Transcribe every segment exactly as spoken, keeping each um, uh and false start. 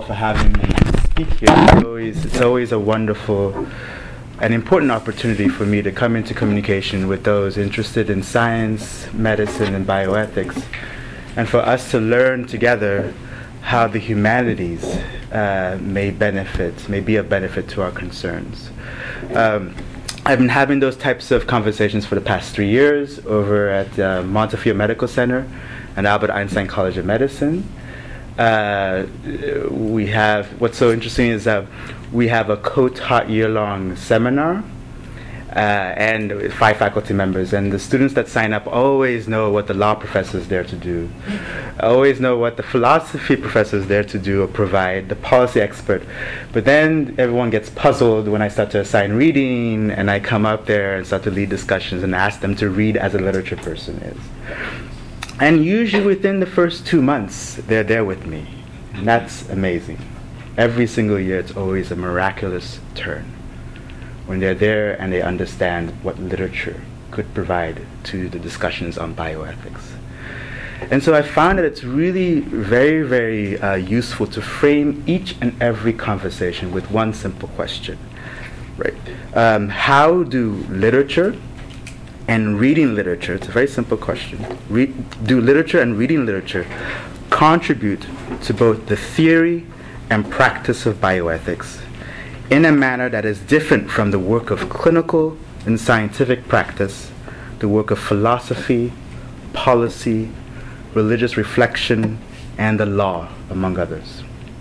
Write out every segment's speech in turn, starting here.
for having me speak here. It's always, it's always a wonderful and important opportunity for me to come into communication with those interested in science, medicine, and bioethics, and for us to learn together how the humanities uh, may benefit, may be a benefit to our concerns. Um, I've been having those types of conversations for the past three years over at uh, Montefiore Medical Center and Albert Einstein College of Medicine. Uh, we have, what's so interesting is that we have a co-taught year-long seminar uh, and five faculty members, and the students that sign up always know what the law professor is there to do, always know what the philosophy professor is there to do or provide, the policy expert. But then everyone gets puzzled when I start to assign reading, and I come up there and start to lead discussions and ask them to read as a literature person is. And usually within the first two months, they're there with me. And that's amazing. Every single year, it's always a miraculous turn when they're there and they understand what literature could provide to the discussions on bioethics. And so I found that it's really very, very uh, useful to frame each and every conversation with one simple question. Right? Um, how do literature and reading literature, it's a very simple question, Re- do literature and reading literature contribute to both the theory and practice of bioethics in a manner that is different from the work of clinical and scientific practice, the work of philosophy, policy, religious reflection, and the law, among others?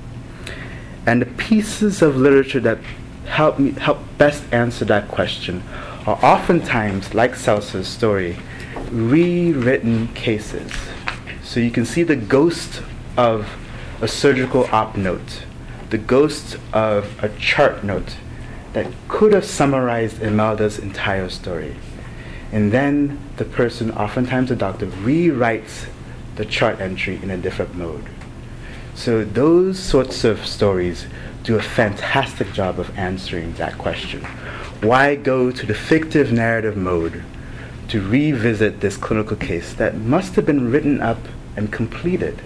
And the pieces of literature that help me help best answer that question are oftentimes, like Seltzer's story, rewritten cases. So you can see the ghost of a surgical op note, the ghost of a chart note that could have summarized Imelda's entire story. And then the person, oftentimes the doctor, rewrites the chart entry in a different mode. So those sorts of stories do a fantastic job of answering that question. Why go to the fictive narrative mode to revisit this clinical case that must have been written up and completed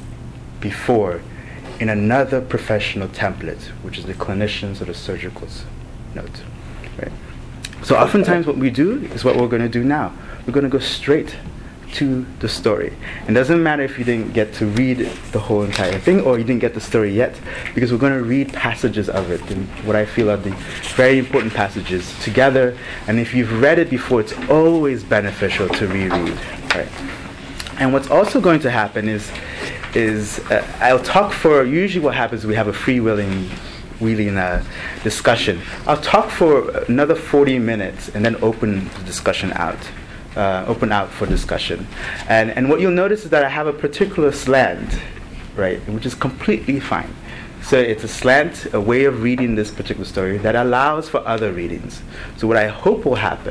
before in another professional template, which is the clinician's or the surgical's note? Right? So oftentimes what we do is what we're going to do now. We're going to go straight to the story. It doesn't matter if you didn't get to read the whole entire thing or you didn't get the story yet, because we're going to read passages of it, and what I feel are the very important passages together. And if you've read it before, it's always beneficial to reread. Right? And what's also going to happen is, is uh, I'll talk for, usually what happens is we have a freewheeling wheeling uh, discussion. I'll talk for another forty minutes and then open the discussion out. Uh, open out for discussion. And and what you'll notice is that I have a particular slant, right, which is completely fine. So it's a slant, a way of reading this particular story that allows for other readings. So what I hope will happen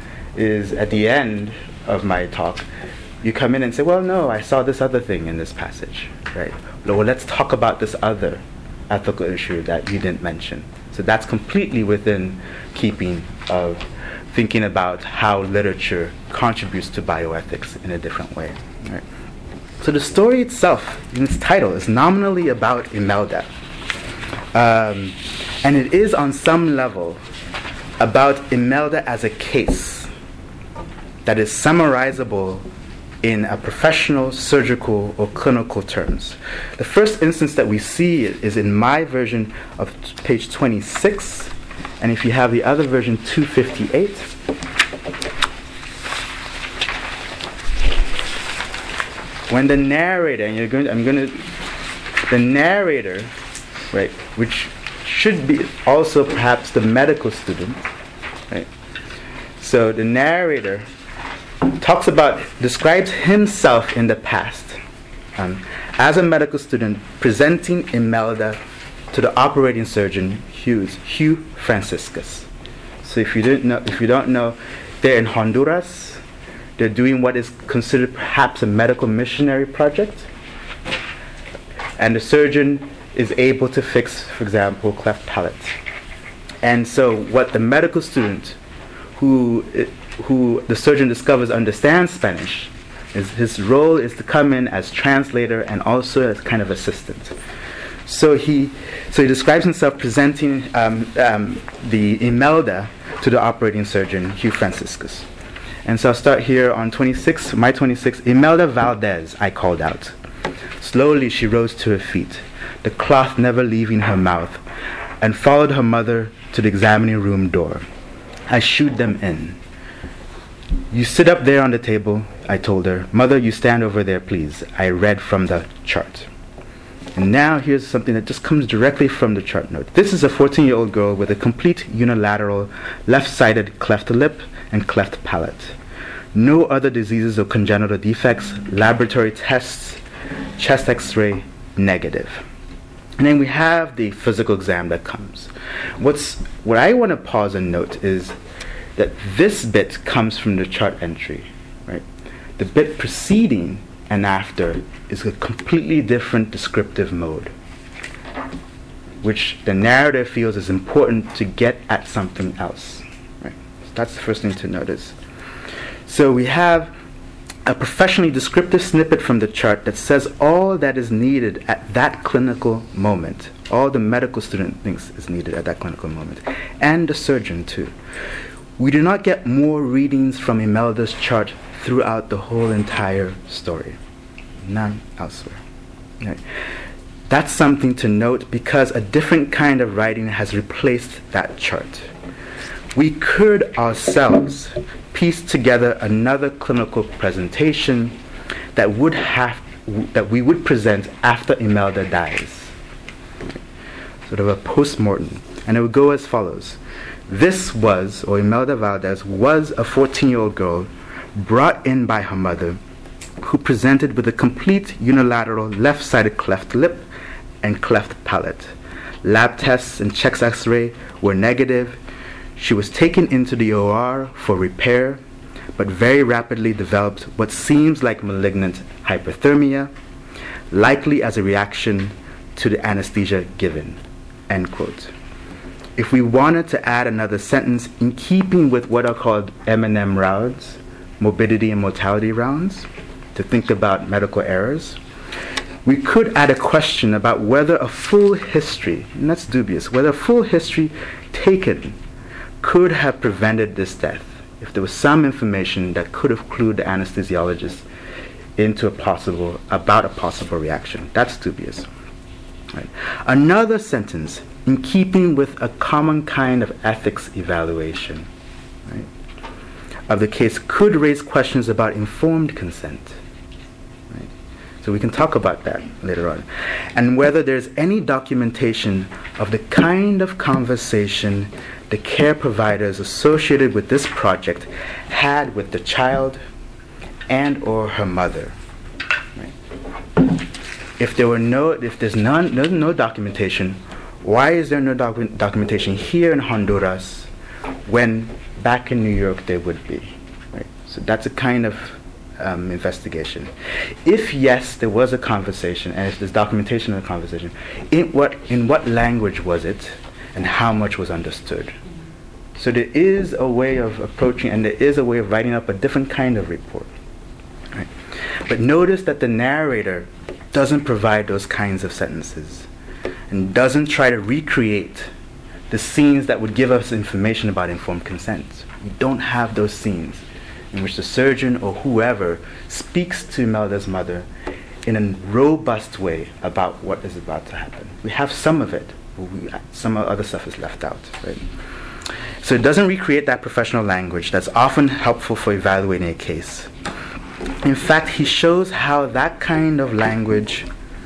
is at the end of my talk, you come in and say, well, no, I saw this other thing in this passage, right? Well, let's talk about this other ethical issue that you didn't mention. So that's completely within keeping of thinking about how literature contributes to bioethics in a different way. Right? So the story itself, in its title, is nominally about Imelda. Um, and it is on some level about Imelda as a case that is summarizable in a professional, surgical, or clinical terms. The first instance that we see is in my version of page twenty-six, and if you have the other version, two fifty-eight. When the narrator, and you're going, to, I'm going to, the narrator, right, which should be also perhaps the medical student, right? So the narrator talks about, describes himself in the past um, as a medical student presenting Imelda to the operating surgeon, Hughes, Hugh Franciscus. So if you didn't know, if you don't know, they're in Honduras. They're doing what is considered perhaps a medical missionary project. And the surgeon is able to fix, for example, cleft palate. And so what the medical student, who who the surgeon discovers understands Spanish, is his role is to come in as translator and also as kind of assistant. So he, so he describes himself presenting um, um, the Imelda to the operating surgeon, Hugh Franciscus. And so I'll start here on twenty-six, May twenty-sixth. Imelda Valdez, I called out. Slowly she rose to her feet, the cloth never leaving her mouth, and followed her mother to the examining room door. I shooed them in. You sit up there on the table, I told her. Mother, you stand over there, please. I read from the chart. And now here's something that just comes directly from the chart note. This is a fourteen-year-old girl with a complete unilateral left-sided cleft lip and cleft palate. No other diseases or congenital defects, laboratory tests, chest x-ray, negative. And then we have the physical exam that comes. What's, what I want to pause and note is that this bit comes from the chart entry, right? The bit preceding and after is a completely different descriptive mode, which the narrator feels is important to get at something else, right? So that's the first thing to notice. So we have a professionally descriptive snippet from the chart that says all that is needed at that clinical moment, all the medical student thinks is needed at that clinical moment, and the surgeon too. We do not get more readings from Imelda's chart throughout the whole entire story. None elsewhere. Right. That's something to note because a different kind of writing has replaced that chart. We could ourselves piece together another clinical presentation that would have that we would present after Imelda dies. Sort of a post-mortem. And it would go as follows. This was, or Imelda Valdez was a fourteen-year-old girl brought in by her mother who presented with a complete unilateral left-sided cleft lip and cleft palate. Lab tests and chest x-ray were negative. She was taken into the O R for repair, but very rapidly developed what seems like malignant hyperthermia, likely as a reaction to the anesthesia given. End quote. If we wanted to add another sentence in keeping with what are called M and M rounds, morbidity and mortality rounds, to think about medical errors, we could add a question about whether a full history, and that's dubious, whether a full history taken could have prevented this death, if there was some information that could have clued the anesthesiologist into a possible, about a possible reaction. That's dubious. Right. Another sentence in keeping with a common kind of ethics evaluation, right, of the case could raise questions about informed consent. Right. So we can talk about that later on. And whether there's any documentation of the kind of conversation the care providers associated with this project had with the child and or her mother. Right. If there were no, if there's none, no, no documentation, why is there no docu- documentation here in Honduras when back in New York there would be? Right. So that's a kind of um, investigation. If yes, there was a conversation, and if there's documentation of the conversation, in what in what language was it, and how much was understood? So there is a way of approaching, and there is a way of writing up a different kind of report. Right. But notice that the narrator doesn't provide those kinds of sentences and doesn't try to recreate the scenes that would give us information about informed consent. We don't have those scenes in which the surgeon or whoever speaks to Imelda's mother in a robust way about what is about to happen. We have some of it, but we, some other stuff is left out. Right? So it doesn't recreate that professional language that's often helpful for evaluating a case. In fact, he shows how that kind of language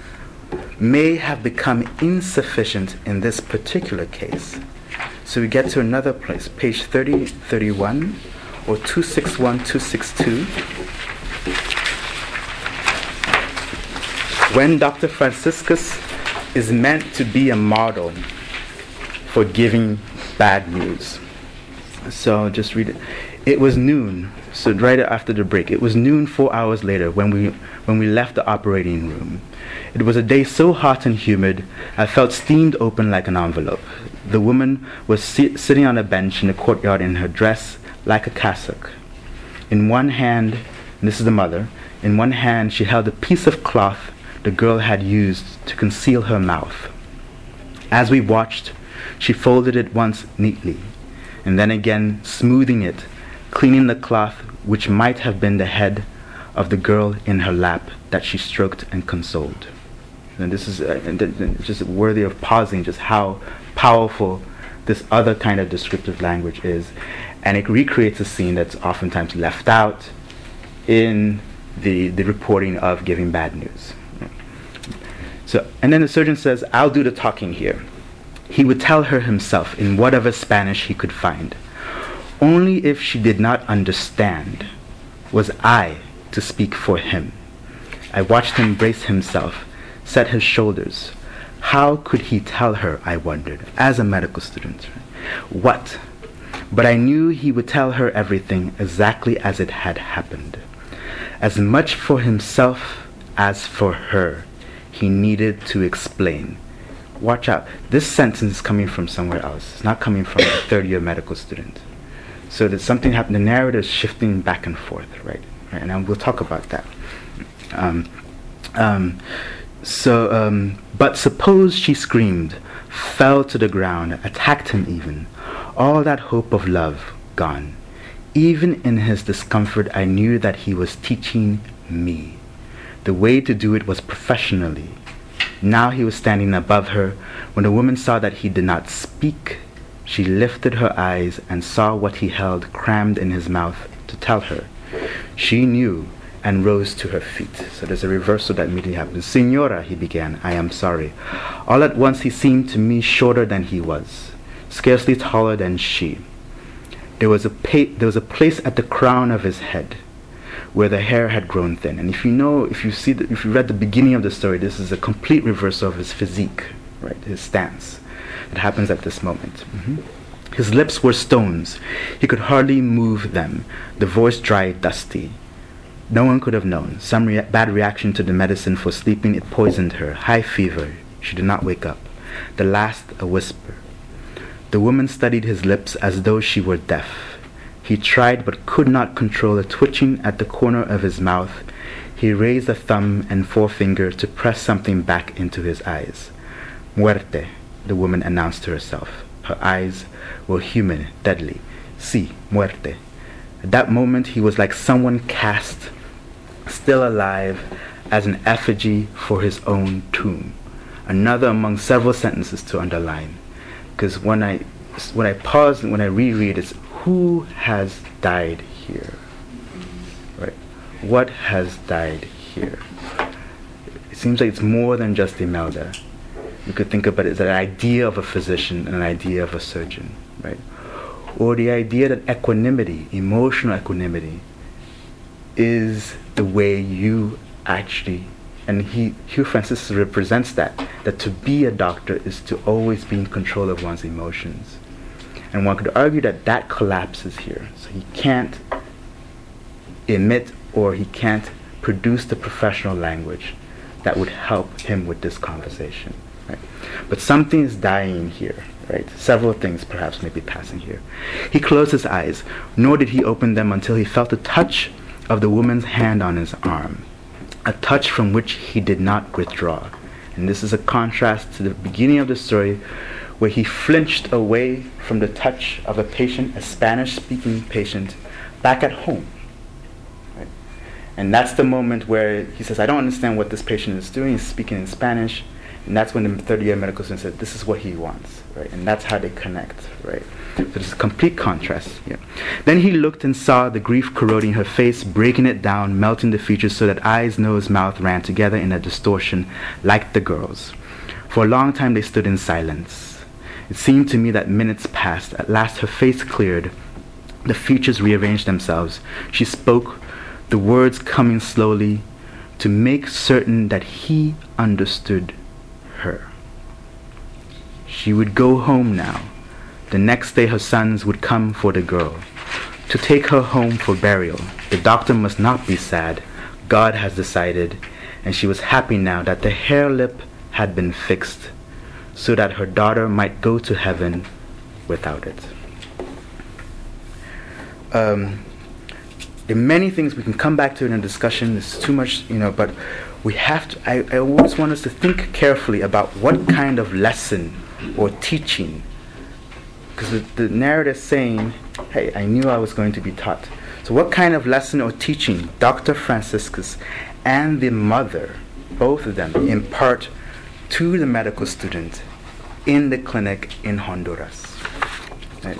may have become insufficient in this particular case. So we get to another place, page thirty thirty-one, or two sixty-one two sixty-two. When Doctor Franciscus is meant to be a model for giving bad news. So just read it. It was noon, so right after the break. It was noon four hours later when we when we left the operating room. It was a day so hot and humid, I felt steamed open like an envelope. The woman was si- sitting on a bench in the courtyard in her dress like a cassock. In one hand, and this is the mother, in one hand she held a piece of cloth the girl had used to conceal her mouth. As we watched, she folded it once neatly, and then again smoothing it, cleaning the cloth which might have been the head of the girl in her lap that she stroked and consoled. And this is uh, and th- th- just worthy of pausing, just how powerful this other kind of descriptive language is. And it recreates a scene that's oftentimes left out in the, the reporting of giving bad news. So, and then the surgeon says, I'll do the talking here. He would tell her himself in whatever Spanish he could find. Only if she did not understand was I to speak for him. I watched him brace himself, set his shoulders. How could he tell her, I wondered, as a medical student? What? But I knew he would tell her everything exactly as it had happened. As much for himself as for her, he needed to explain. Watch out. This sentence is coming from somewhere else. It's not coming from a third-year medical student. So there's something happening. The narrative is shifting back and forth, right? right? And we'll talk about that. Um, um, so, um, but suppose she screamed, fell to the ground, attacked him even. All that hope of love gone. Even in his discomfort, I knew that he was teaching me. The way to do it was professionally. Now he was standing above her. When the woman saw that he did not speak, she lifted her eyes and saw what he held crammed in his mouth to tell her. She knew and rose to her feet. So there's a reversal that immediately happens. Signora, he began, I am sorry. All at once he seemed to me shorter than he was, scarcely taller than she. There was a pa- there was a place at the crown of his head where the hair had grown thin. And if you know, if you see, the, if you read the beginning of the story, this is a complete reversal of his physique, right? His stance. It happens at this moment. Mm-hmm. His lips were stones. He could hardly move them. The voice dry, dusty. No one could have known. Some rea- bad reaction to the medicine for sleeping, it poisoned her. High fever. She did not wake up. The last, a whisper. The woman studied his lips as though she were deaf. He tried but could not control a twitching at the corner of his mouth. He raised a thumb and forefinger to press something back into his eyes. Muerte, the woman announced to herself. Her eyes were human, deadly. Si, muerte. At that moment he was like someone cast, still alive, as an effigy for his own tomb. Another among several sentences to underline. Because when I, when I pause and when I reread, it's who has died here? Right? What has died here? It seems like it's more than just Imelda. You could think about it as an idea of a physician and an idea of a surgeon, right? Or the idea that equanimity, emotional equanimity, is the way you actually, and he, Hugh Francis represents that, that to be a doctor is to always be in control of one's emotions. And one could argue that that collapses here. So he can't emit or he can't produce the professional language that would help him with this conversation. Right? But something is dying here, right? Several things perhaps may be passing here. He closed his eyes, nor did he open them until he felt the touch of the woman's hand on his arm, a touch from which he did not withdraw. And this is a contrast to the beginning of the story, where he flinched away from the touch of a patient, a Spanish-speaking patient, back at home. Right? And that's the moment where he says, I don't understand what this patient is doing. He's speaking in Spanish. And that's when the third-year medical student said, this is what he wants. Right? And that's how they connect. Right? So there's a complete contrast here. Then he looked and saw the grief corroding her face, breaking it down, melting the features so that eyes, nose, mouth ran together in a distortion like the girl's. For a long time they stood in silence. It seemed to me that minutes passed. At last her face cleared. The features rearranged themselves. She spoke, the words coming slowly, to make certain that he understood her. She would go home now. The next day her sons would come for the girl, to take her home for burial. The doctor must not be sad. God has decided, and she was happy now that the hair lip had been fixed, so that her daughter might go to heaven without it. Um, there are many things we can come back to in a discussion. It's too much, you know, but we have to, I, I always want us to think carefully about what kind of lesson or teaching, because the, the narrator is saying, hey, I knew I was going to be taught. So what kind of lesson or teaching Doctor Franciscus and the mother, both of them, impart to the medical student in the clinic in Honduras? Right?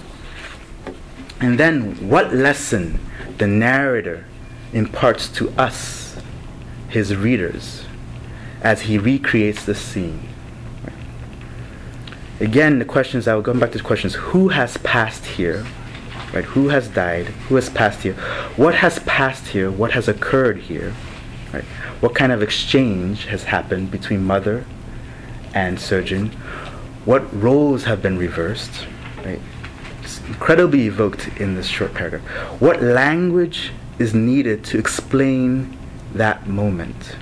And then what lesson the narrator imparts to us, his readers, as he recreates the scene. Right? Again, the questions, I will go back to the questions, who has passed here? Right? Who has died? Who has passed here? What has passed here? What has occurred here? Right? What kind of exchange has happened between mother and surgeon? What roles have been reversed? Right? It's incredibly evoked in this short paragraph. What language is needed to explain that moment?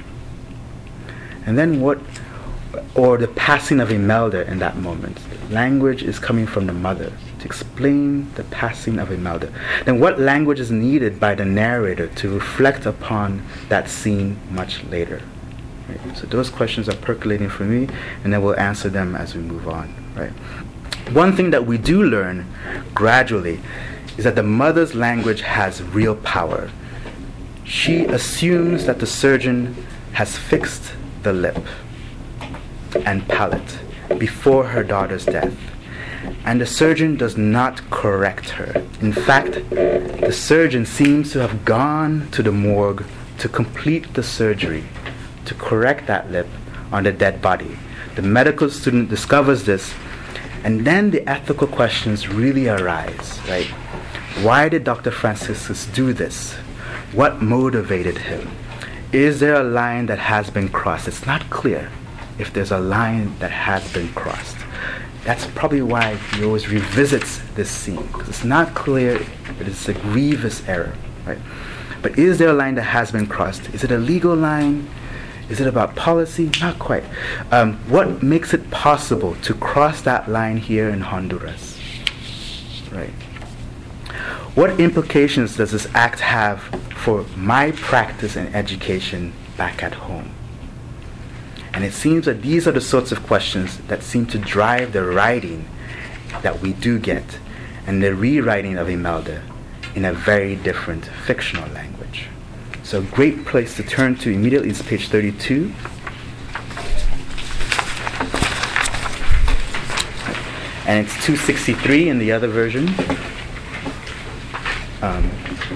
And then what, or the passing of Imelda in that moment. Language is coming from the mother to explain the passing of Imelda. Then what language is needed by the narrator to reflect upon that scene much later? Right? So those questions are percolating for me, and then we'll answer them as we move on. Right? One thing that we do learn gradually is that the mother's language has real power. She assumes that the surgeon has fixed the lip and palate before her daughter's death, and the surgeon does not correct her. In fact, the surgeon seems to have gone to the morgue to complete the surgery, to correct that lip on the dead body. The medical student discovers this, and then the ethical questions really arise, right? Why did Doctor Franciscus do this? What motivated him? Is there a line that has been crossed? It's not clear if there's a line that has been crossed. That's probably why he always revisits this scene, because it's not clear if it's a grievous error, right? But is there a line that has been crossed? Is it a legal line? Is it about policy? Not quite. Um, what makes it possible to cross that line here in Honduras? Right. What implications does this act have for my practice and education back at home? And it seems that these are the sorts of questions that seem to drive the writing that we do get, and the rewriting of Imelda in a very different fictional language. So a great place to turn to immediately is page thirty-two. And it's two sixty-three in the other version. Um,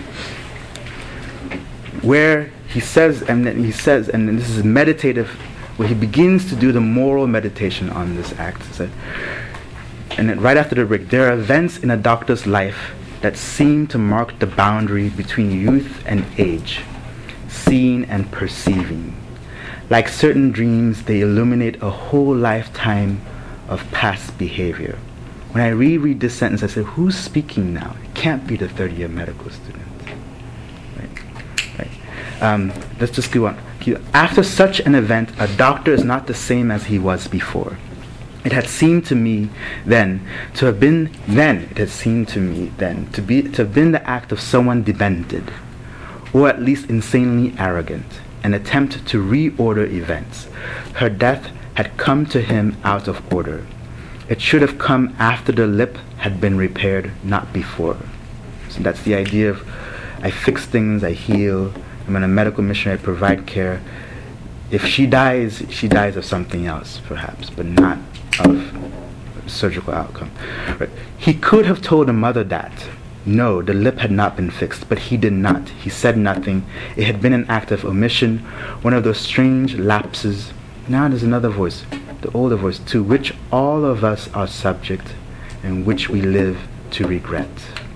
where he says, and then he says, and this is meditative, where he begins to do the moral meditation on this act. So, and then right after the break, there are events in a doctor's life that seem to mark the boundary between youth and age, seeing and perceiving. Like certain dreams, they illuminate a whole lifetime of past behavior. When I reread this sentence, I say, who's speaking now? It can't be the third-year medical student. Right? Right. Um, let's just go on. After such an event, a doctor is not the same as he was before. It had seemed to me then to have been then it had seemed to me then to be to have been the act of someone demented, or at least insanely arrogant, an attempt to reorder events. Her death had come to him out of order. It should have come after the lip had been repaired, not before. So that's the idea of I fix things, I heal. I'm a medical missionary, I provide care. If she dies, she dies of something else, perhaps, but not of surgical outcome. Right. He could have told the mother that, no, the lip had not been fixed, but he did not. He said nothing. It had been an act of omission, one of those strange lapses. Now there's another voice, the older voice, to which all of us are subject and which we live to regret.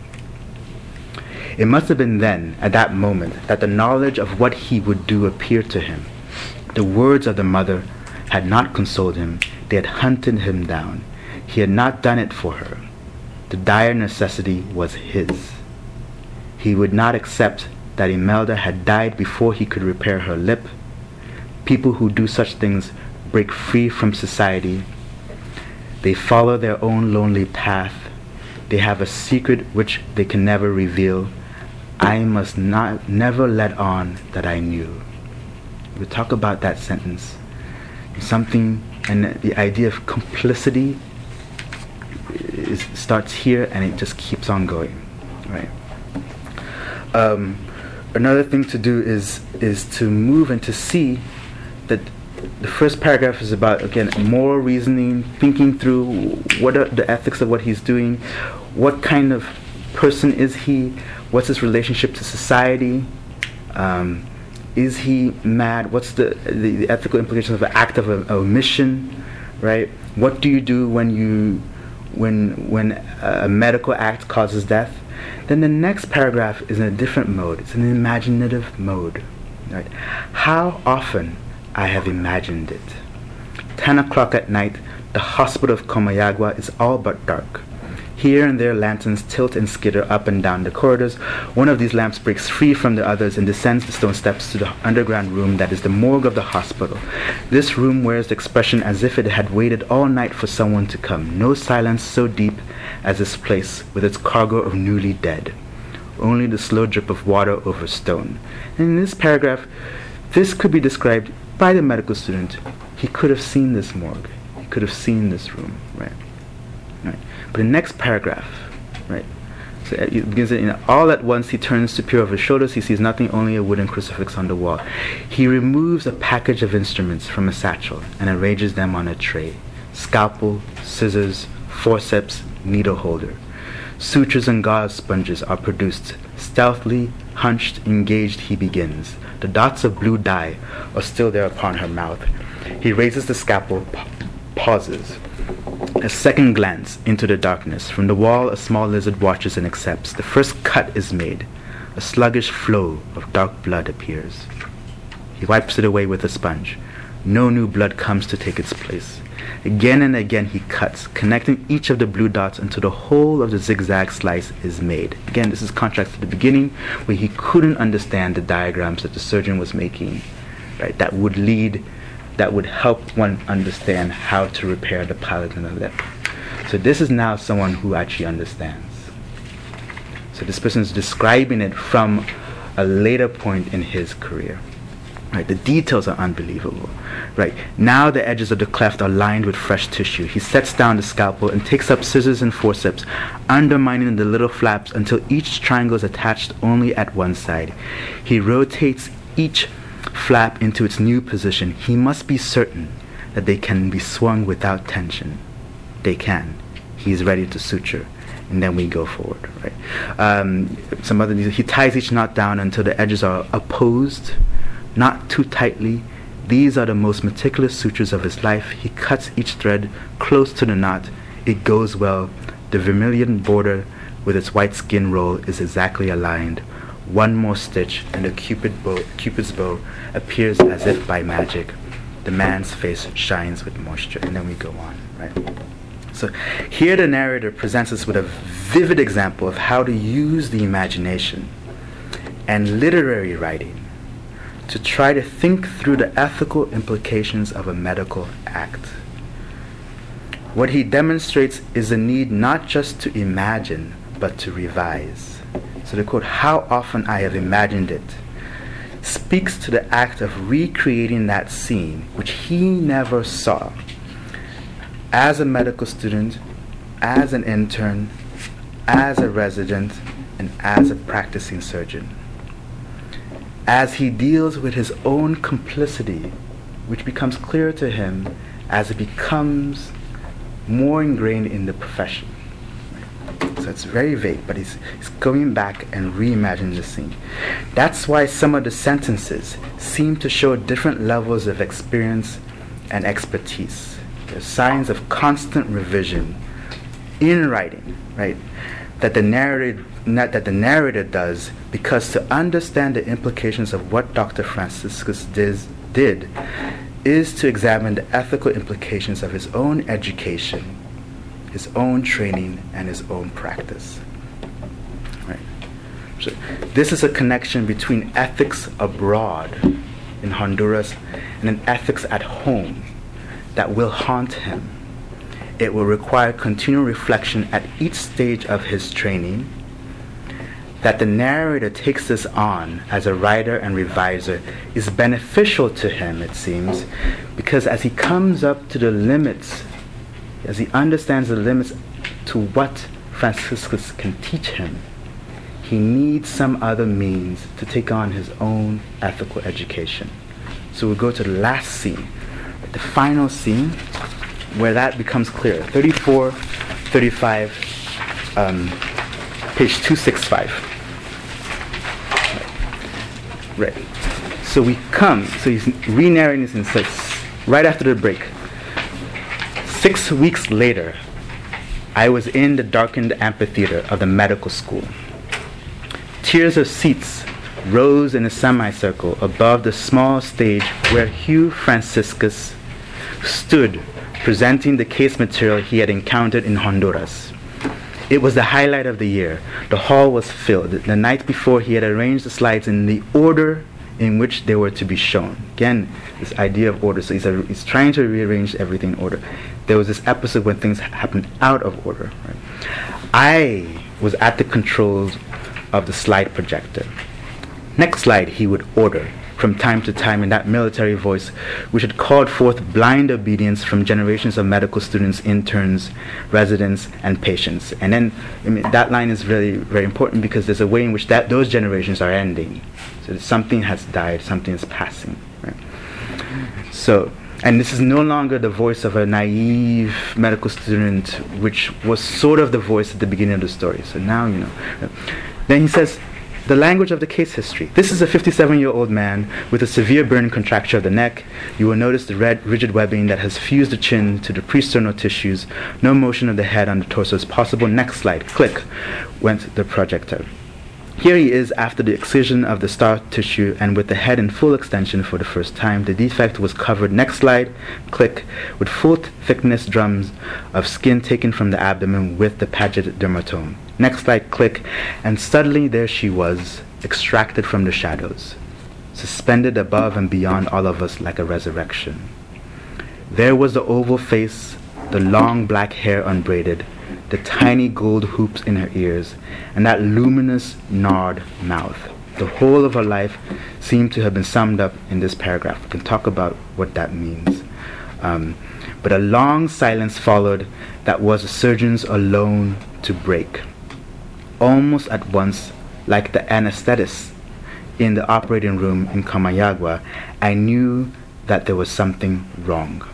It must have been then, at that moment, that the knowledge of what he would do appeared to him. The words of the mother had not consoled him. They had hunted him down. He had not done it for her. The dire necessity was his. He would not accept that Imelda had died before he could repair her lip. People who do such things break free from society. They follow their own lonely path. They have a secret which they can never reveal. I must not never let on that I knew. we talk about that sentence. Something, and the idea of complicity is, starts here, and it just keeps on going, right? Um, another thing to do is is to move and to see that the first paragraph is about, again, moral reasoning, thinking through what are the ethics of what he's doing, what kind of person is he, what's his relationship to society, um, is he mad, what's the, the, the ethical implications of an act of a, omission, right? What do you do when you when when a medical act causes death? Then the next paragraph is in a different mode. It's an imaginative mode, right? How often I have imagined it. Ten o'clock at night, the hospital of Comayagua is all but dark. Here and there lanterns tilt and skitter up and down the corridors. One of these lamps breaks free from the others and descends the stone steps to the underground room that is the morgue of the hospital. This room wears the expression as if it had waited all night for someone to come. No silence so deep as this place with its cargo of newly dead. Only the slow drip of water over stone. And in this paragraph, this could be described by the medical student. He could have seen this morgue. He could have seen this room, right? Right. But the next paragraph, right? So it begins, you know, all at once he turns to peer over his shoulders. He sees nothing, only a wooden crucifix on the wall. He removes a package of instruments from a satchel and arranges them on a tray. Scalpel, scissors, forceps, needle holder. Sutures and gauze sponges are produced. Stealthily, hunched, engaged, he begins. The dots of blue dye are still there upon her mouth. He raises the scalpel, pa- pauses. A second glance into the darkness. From the wall, a small lizard watches and accepts. The first cut is made. A sluggish flow of dark blood appears. He wipes it away with a sponge. No new blood comes to take its place. Again and again he cuts, connecting each of the blue dots until the whole of the zigzag slice is made. Again, this is contrast to the beginning, where he couldn't understand the diagrams that the surgeon was making, right? That would lead, that would help one understand how to repair the palate and the lip. So this is now someone who actually understands. So this person is describing it from a later point in his career. Right, the details are unbelievable. Right, now the edges of the cleft are lined with fresh tissue. He sets down the scalpel and takes up scissors and forceps, undermining the little flaps until each triangle is attached only at one side. He rotates each flap into its new position. He must be certain that they can be swung without tension. They can. He is ready to suture. And then we go forward. Right. Um, some other. He ties each knot down until the edges are opposed, not too tightly. These are the most meticulous sutures of his life. He cuts each thread close to the knot. It goes well. The vermilion border with its white skin roll is exactly aligned. One more stitch and the cupid bow, Cupid's bow appears as if by magic. The man's face shines with moisture. And then we go on, right? So here the narrator presents us with a vivid example of how to use the imagination and literary writing to try to think through the ethical implications of a medical act. What he demonstrates is a need not just to imagine, but to revise. So the quote, "How often I have imagined it," speaks to the act of recreating that scene, which he never saw, as a medical student, as an intern, as a resident, and as a practicing surgeon. As he deals with his own complicity, which becomes clearer to him as it becomes more ingrained in the profession. So it's very vague, but he's, he's going back and reimagining the scene. That's why some of the sentences seem to show different levels of experience and expertise. There's signs of constant revision in writing, right? That the narrator Not that the narrator does, because to understand the implications of what Doctor Franciscus Diz did is to examine the ethical implications of his own education, his own training, and his own practice. Right. So this is a connection between ethics abroad in Honduras and an ethics at home that will haunt him. It will require continual reflection at each stage of his training, that the narrator takes this on as a writer and reviser is beneficial to him, it seems, because as he comes up to the limits, as he understands the limits to what Franciscus can teach him, he needs some other means to take on his own ethical education. So we'll go to the last scene, the final scene, where that becomes clear. thirty-four, thirty-five, um, page two sixty-five. Right. So we come, so he's re-narrating this and says, right after the break, six weeks later, I was in the darkened amphitheater of the medical school. Tiers of seats rose in a semicircle above the small stage where Hugh Franciscus stood presenting the case material he had encountered in Honduras. It was the highlight of the year. The hall was filled. The night before, he had arranged the slides in the order in which they were to be shown. Again, this idea of order. So he's, a, he's trying to rearrange everything in order. There was this episode when things happened out of order. Right? I was at the controls of the slide projector. Next slide, he would order from time to time in that military voice which had called forth blind obedience from generations of medical students, interns, residents, and patients. And then I mean, that line is really very important because there's a way in which that those generations are ending. So something has died, something is passing. Right? So, and this is no longer the voice of a naive medical student, which was sort of the voice at the beginning of the story. So now, you know. Then he says, the language of the case history. This is a fifty-seven-year-old man with a severe burn contracture of the neck. You will notice the red, rigid webbing that has fused the chin to the presternal tissues. No motion of the head on the torso is possible. Next slide. Click went the projector. Here he is after the excision of the scar tissue and with the head in full extension for the first time. The defect was covered. Next slide. Click. With full th- thickness drums of skin taken from the abdomen with the Paget dermatome. Next slide. Click. And suddenly there she was, extracted from the shadows, suspended above and beyond all of us like a resurrection. There was the oval face, the long black hair unbraided, the tiny gold hoops in her ears, and that luminous, gnawed mouth. The whole of her life seemed to have been summed up in this paragraph. We can talk about what that means. Um, but a long silence followed that was the surgeons alone to break. Almost at once, like the anesthetist in the operating room in Comayagua, I knew that there was something wrong.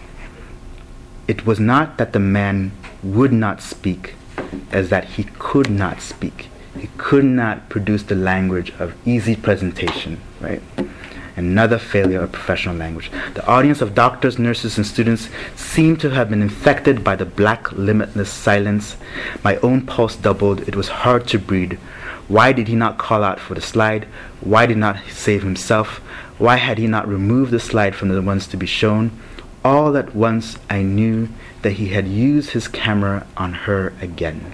It was not that the man would not speak, as that he could not speak. He could not produce the language of easy presentation, right? Another failure of professional language. The audience of doctors, nurses, and students seemed to have been infected by the black, limitless silence. My own pulse doubled. It was hard to breathe. Why did he not call out for the slide? Why did not he save himself? Why had he not removed the slide from the ones to be shown? All at once I knew that he had used his camera on her again.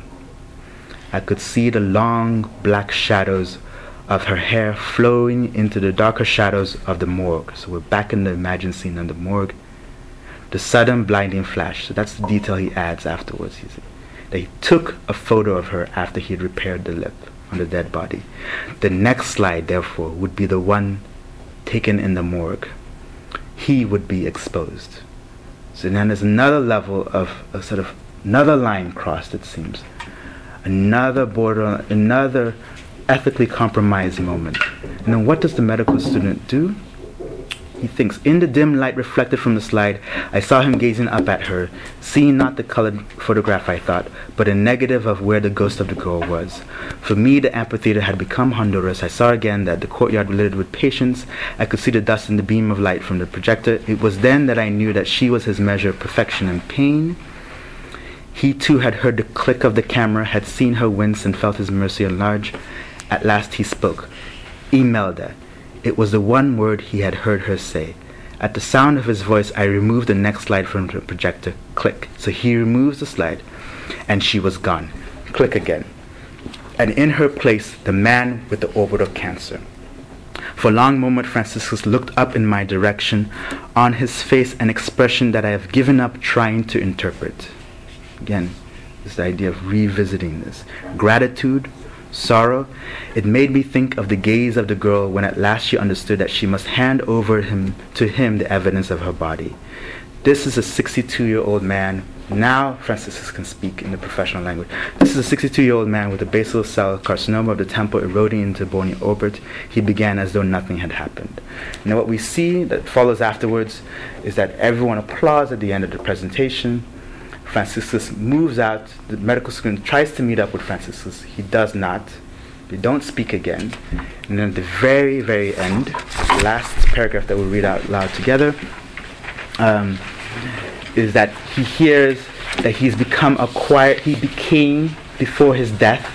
I could see the long black shadows of her hair flowing into the darker shadows of the morgue. So we're back in the imagined scene on the morgue. The sudden blinding flash. So that's the detail he adds afterwards. He said that he took a photo of her after he had repaired the lip on the dead body. The next slide, therefore, would be the one taken in the morgue. He would be exposed. So then there's another level of a sort of another line crossed, it seems. Another border, another ethically compromised moment. And then what does the medical student do? He thinks, in the dim light reflected from the slide, I saw him gazing up at her, seeing not the colored photograph, I thought, but a negative of where the ghost of the girl was. For me, the amphitheater had become Honduras. I saw again that the courtyard littered with patients. I could see the dust in the beam of light from the projector. It was then that I knew that she was his measure of perfection and pain. He too had heard the click of the camera, had seen her wince and felt his mercy enlarge. At last he spoke. Imelda. It was the one word he had heard her say. At the sound of his voice, I removed the next slide from the projector. Click. So he removes the slide, and she was gone. Click again. And in her place, the man with the orbital cancer. For a long moment, Franciscus looked up in my direction, on his face an expression that I have given up trying to interpret. Again, this idea of revisiting this. Gratitude, sorrow, it made me think of the gaze of the girl when at last she understood that she must hand over him to him the evidence of her body. This is a sixty-two-year-old man. Now Franciscus can speak in the professional language. This is a sixty-two-year-old man with a basal cell carcinoma of the temple eroding into bony orbit. He began as though nothing had happened. Now what we see that follows afterwards is that everyone applauds at the end of the presentation. Franciscus moves out. The medical student tries to meet up with Franciscus. He does not. They don't speak again. And then at the very, very end, the last paragraph that we'll read out loud together, um, is that he hears that he's become a quiet, he became, before his death,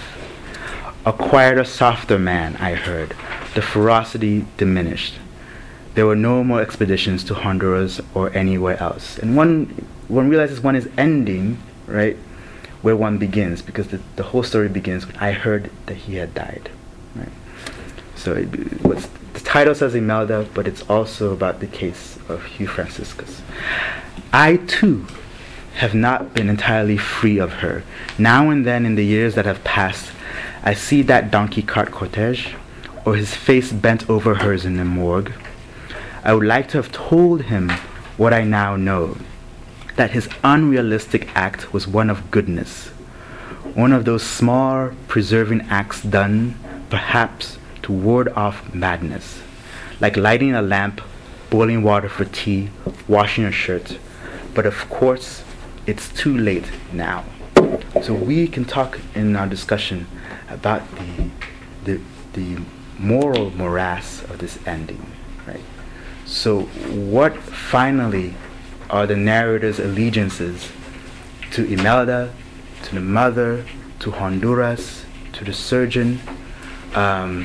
a quieter, softer man, I heard. The ferocity diminished. There were no more expeditions to Honduras or anywhere else. And one, one realizes one is ending, right, where one begins, because the, the whole story begins with, I heard that he had died. Right? So it, what's, the title says Imelda, but it's also about the case of Hugh Franciscus. I, too, have not been entirely free of her. Now and then in the years that have passed, I see that donkey cart cortege, or his face bent over hers in the morgue. I would like to have told him what I now know, that his unrealistic act was one of goodness, one of those small, preserving acts done, perhaps, to ward off madness, like lighting a lamp, boiling water for tea, washing a shirt. But of course, it's too late now. So we can talk in our discussion about the the, the moral morass of this ending, right? So what finally are the narrator's allegiances to Imelda, to the mother, to Honduras, to the surgeon? Um,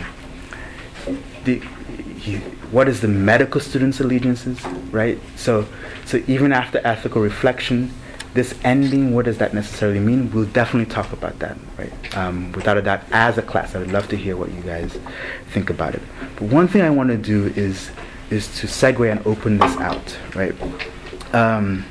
the, he, what is the medical student's allegiances, right? So, so even after ethical reflection, this ending, what does that necessarily mean? We'll definitely talk about that, right? Um, without a doubt, as a class, I would love to hear what you guys think about it. But one thing I want to do is is to segue and open this out, right? Um,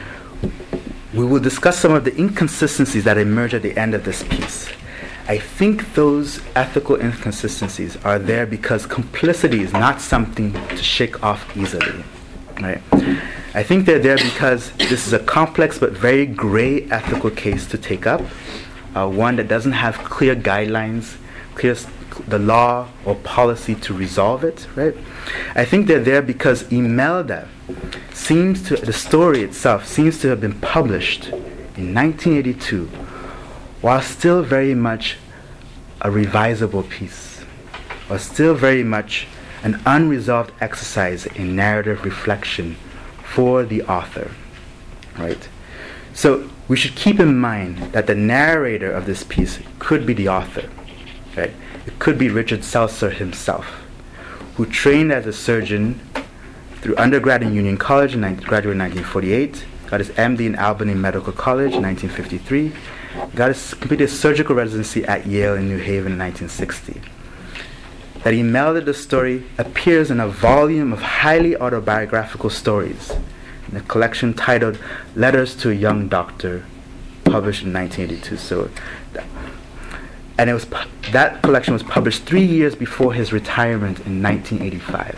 we will discuss some of the inconsistencies that emerge at the end of this piece. I think those ethical inconsistencies are there because complicity is not something to shake off easily, right? I think they're there because this is a complex but very gray ethical case to take up, uh, one that doesn't have clear guidelines, clear st- the law or policy to resolve it, right? I think they're there because Imelda seems to, the story itself seems to have been published in nineteen eighty-two, while still very much a revisable piece, or still very much an unresolved exercise in narrative reflection for the author, right? So we should keep in mind that the narrator of this piece could be the author, right? It could be Richard Seltzer himself, who trained as a surgeon through undergrad in Union College, and graduated in nineteen forty-eight, got his M D in Albany Medical College in nineteen fifty-three, got his, completed his surgical residency at Yale in New Haven in nineteen sixty. That Imelda the story appears in a volume of highly autobiographical stories in a collection titled Letters to a Young Doctor, published in nineteen eighty-two. So, that, and it was pu- that collection was published three years before his retirement in nineteen eighty-five.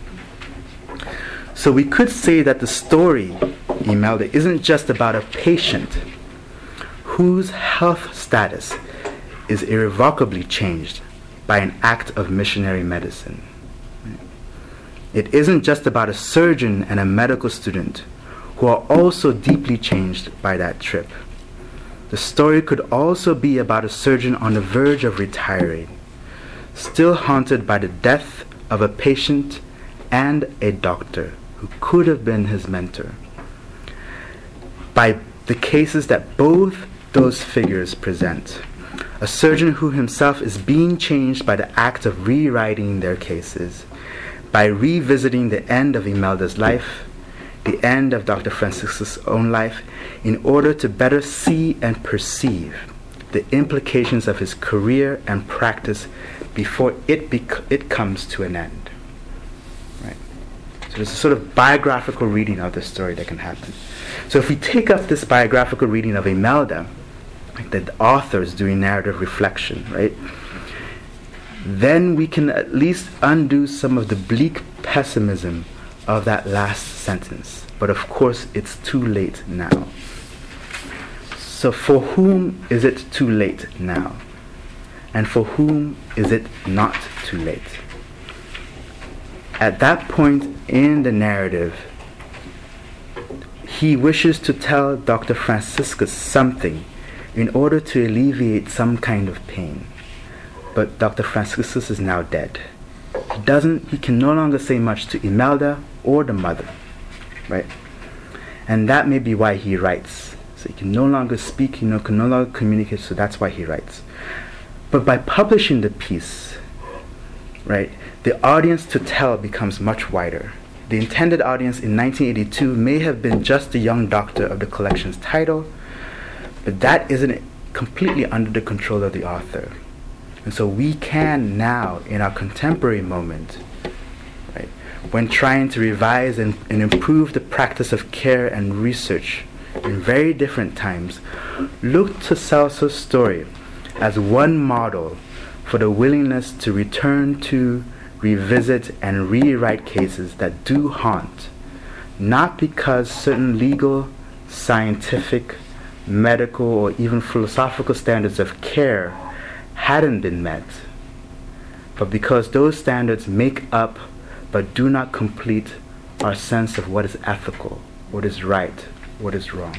So we could say that the story, Imelda, isn't just about a patient whose health status is irrevocably changed by an act of missionary medicine. It isn't just about a surgeon and a medical student who are also deeply changed by that trip. The story could also be about a surgeon on the verge of retiring, still haunted by the death of a patient and a doctor who could have been his mentor. By the cases that both those figures present, a surgeon who himself is being changed by the act of rewriting their cases, by revisiting the end of Imelda's life, the end of Doctor Franciscus' own life, in order to better see and perceive the implications of his career and practice before it bec- it comes to an end. Right? So there's a sort of biographical reading of the story that can happen. So if we take up this biographical reading of Imelda, like the author is doing narrative reflection, right? Then we can at least undo some of the bleak pessimism of that last sentence. But of course, it's too late now. So for whom is it too late now? And for whom is it not too late? At that point in the narrative, he wishes to tell Doctor Franciscus something in order to alleviate some kind of pain. But Doctor Franciscus is now dead. He doesn't, he can no longer say much to Imelda or the mother, right? And that may be why he writes. So he can no longer speak, he no, can no longer communicate, so that's why he writes. But by publishing the piece, right, the audience to tell becomes much wider. The intended audience in nineteen eighty-two may have been just the young doctor of the collection's title, but that isn't completely under the control of the author. And so we can now, in our contemporary moment, right, when trying to revise and, and improve the practice of care and research in very different times, look to Celso's story as one model for the willingness to return to, revisit, and rewrite cases that do haunt, not because certain legal, scientific, medical, or even philosophical standards of care hadn't been met, but because those standards make up but do not complete our sense of what is ethical, what is right, what is wrong.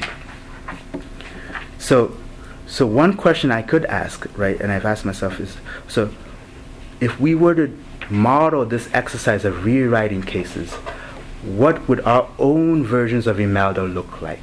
So, so one question I could ask, right, and I've asked myself is, so if we were to model this exercise of rewriting cases, what would our own versions of Imelda look like?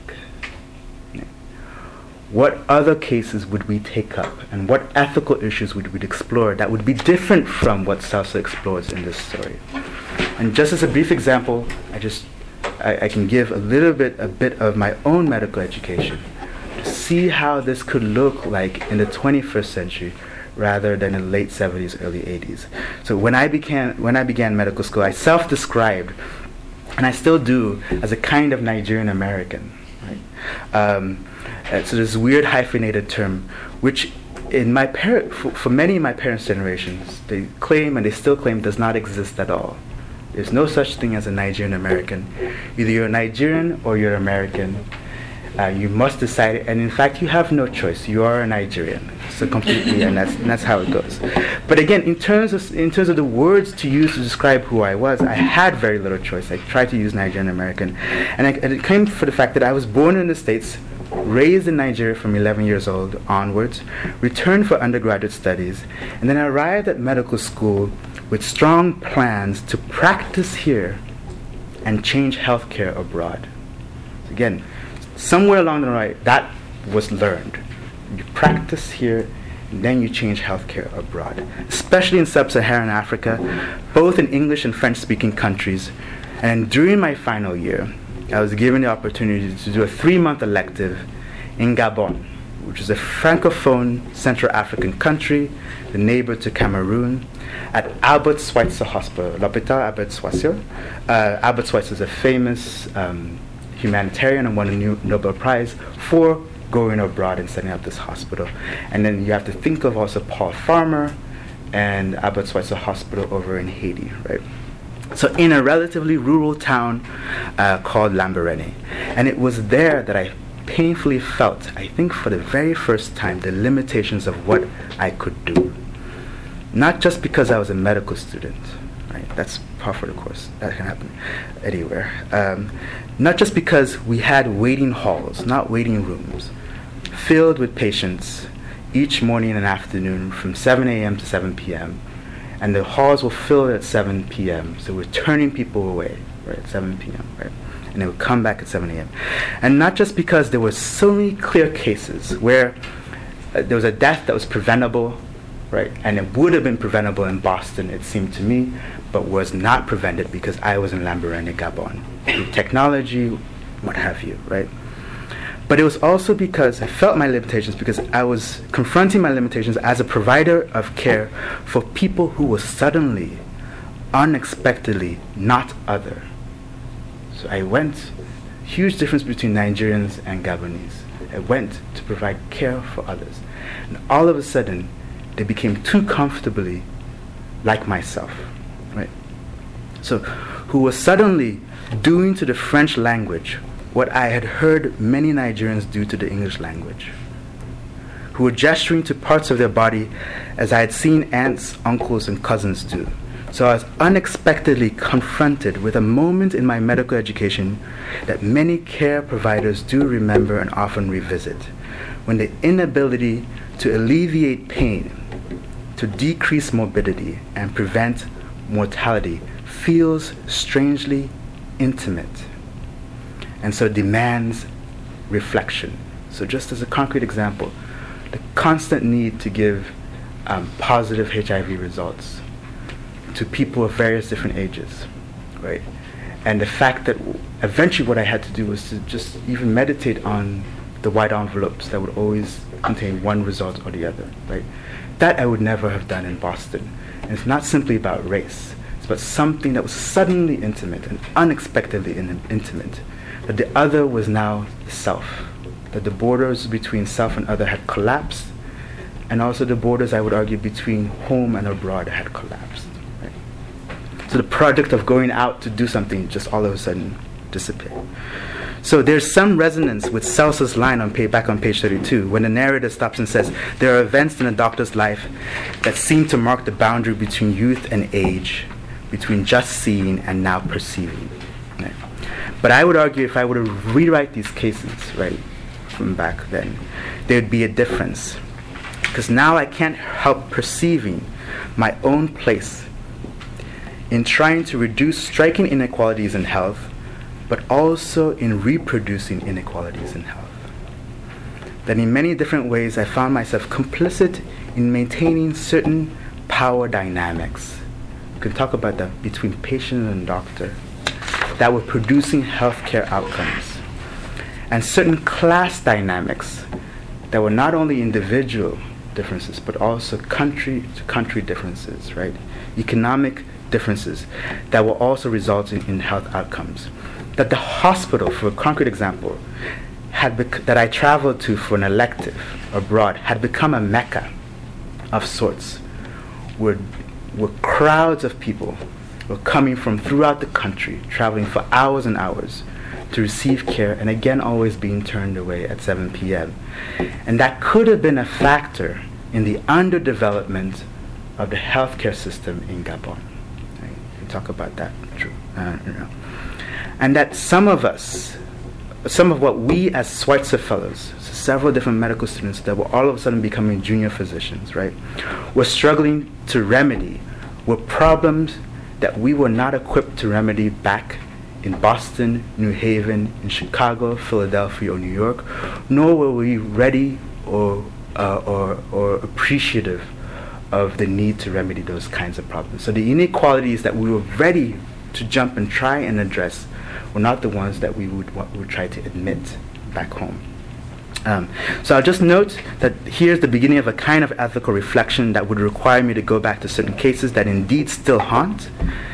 What other cases would we take up, and what ethical issues would we explore that would be different from what Celso explores in this story? And just as a brief example, I just I, I can give a little bit a bit of my own medical education to see how this could look like in the twenty-first century rather than in the late seventies, early eighties. So when I began when I began medical school, I self-described, and I still do, as a kind of Nigerian American. Right? Um, Uh, so this weird hyphenated term, which in my par- for, for many of my parents' generations, they claim and they still claim does not exist at all. There's no such thing as a Nigerian American. Either you're a Nigerian or you're American. Uh, you must decide, and in fact, you have no choice. You are a Nigerian. So completely, and that's and that's how it goes. But again, in terms of in terms of the words to use to describe who I was, I had very little choice. I tried to use Nigerian American, and, I, and it came for the fact that I was born in the States, raised in Nigeria from eleven years old onwards, returned for undergraduate studies, and then arrived at medical school with strong plans to practice here and change healthcare abroad. So again, somewhere along the way, that was learned. You practice here, and then you change healthcare abroad, especially in sub-Saharan Africa, both in English and French-speaking countries. And during my final year, I was given the opportunity to do a three-month elective in Gabon, which is a francophone Central African country, the neighbor to Cameroon, at Albert Schweitzer Hospital, L'Hôpital Albert Schweitzer. Uh, Albert Schweitzer is a famous um, humanitarian and won a new Nobel Prize for going abroad and setting up this hospital. And then you have to think of also Paul Farmer and Albert Schweitzer Hospital over in Haiti, right? So in a relatively rural town uh, called Lambaréné. And it was there that I painfully felt, I think for the very first time, the limitations of what I could do. Not just because I was a medical student, right? That's par for the course. That can happen anywhere. Um, not just because we had waiting halls, not waiting rooms, filled with patients each morning and afternoon from seven a.m. to seven p.m., and the halls were filled at seven p.m. So we're turning people away, right, at seven p.m., right? And they would come back at seven a.m. And not just because there were so many clear cases where uh, there was a death that was preventable, right? And it would have been preventable in Boston, it seemed to me, but was not prevented because I was in Lambaréné, Gabon. Through technology, what have you, right? But it was also because I felt my limitations, because I was confronting my limitations as a provider of care for people who were suddenly, unexpectedly not other. So I went, huge difference between Nigerians and Gabonese. I went to provide care for others. And all of a sudden, they became too comfortably like myself, right? So, who was suddenly doing to the French language what I had heard many Nigerians do to the English language, who were gesturing to parts of their body as I had seen aunts, uncles, and cousins do. So I was unexpectedly confronted with a moment in my medical education that many care providers do remember and often revisit, when the inability to alleviate pain, to decrease morbidity, and prevent mortality feels strangely intimate, and so demands reflection. So just as a concrete example, the constant need to give um, positive H I V results to people of various different ages, right? And the fact that w- eventually what I had to do was to just even meditate on the white envelopes that would always contain one result or the other, right? That I would never have done in Boston. And it's not simply about race. It's about something that was suddenly intimate and unexpectedly in- intimate. That the other was now self. That the borders between self and other had collapsed. And also the borders, I would argue, between home and abroad had collapsed. So the project of going out to do something just all of a sudden disappeared. So there's some resonance with Seltzer's line on page, back on page thirty-two, when the narrator stops and says, there are events in a doctor's life that seem to mark the boundary between youth and age, between just seeing and now perceiving. Right? But I would argue if I were to rewrite these cases, right, from back then, there'd be a difference. Because now I can't help perceiving my own place in trying to reduce striking inequalities in health, but also in reproducing inequalities in health. That in many different ways I found myself complicit in maintaining certain power dynamics. We can talk about that between patient and doctor, that were producing healthcare outcomes. And certain class dynamics that were not only individual differences, but also country to country differences, right? Economic differences that will also result in, in health outcomes. That the hospital, for a concrete example, had bec- that I traveled to for an elective abroad had become a mecca of sorts, where, where crowds of people were coming from throughout the country, traveling for hours and hours to receive care, and again always being turned away at seven p.m. And that could have been a factor in the underdevelopment of the healthcare system in Gabon. Talk about that. Uh, you know. And that some of us, some of what we as Schweitzer Fellows, so several different medical students that were all of a sudden becoming junior physicians, right, were struggling to remedy were problems that we were not equipped to remedy back in Boston, New Haven, in Chicago, Philadelphia, or New York, nor were we ready or, uh, or, or appreciative of the need to remedy those kinds of problems. So the inequalities that we were ready to jump and try and address were not the ones that we would, would try to admit back home. Um, so I'll just note that here's the beginning of a kind of ethical reflection that would require me to go back to certain cases that indeed still haunt,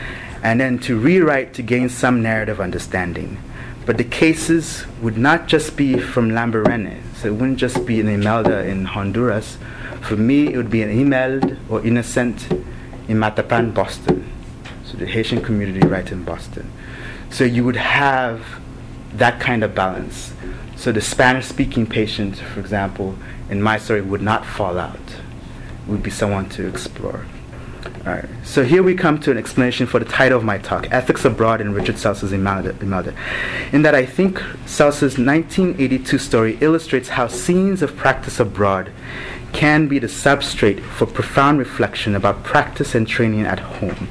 and then to rewrite to gain some narrative understanding. But the cases would not just be from Lambarene, so it wouldn't just be an Imelda in Honduras. For me, it would be an Imelda or Innocent in Matapan, Boston. So the Haitian community right in Boston. So you would have that kind of balance. So the Spanish-speaking patient, for example, in my story would not fall out. It would be someone to explore. All right. So here we come to an explanation for the title of my talk, Ethics Abroad in Richard Seltzer's Imelda, Imelda. In that I think Seltzer's nineteen eighty-two story illustrates how scenes of practice abroad can be the substrate for profound reflection about practice and training at home.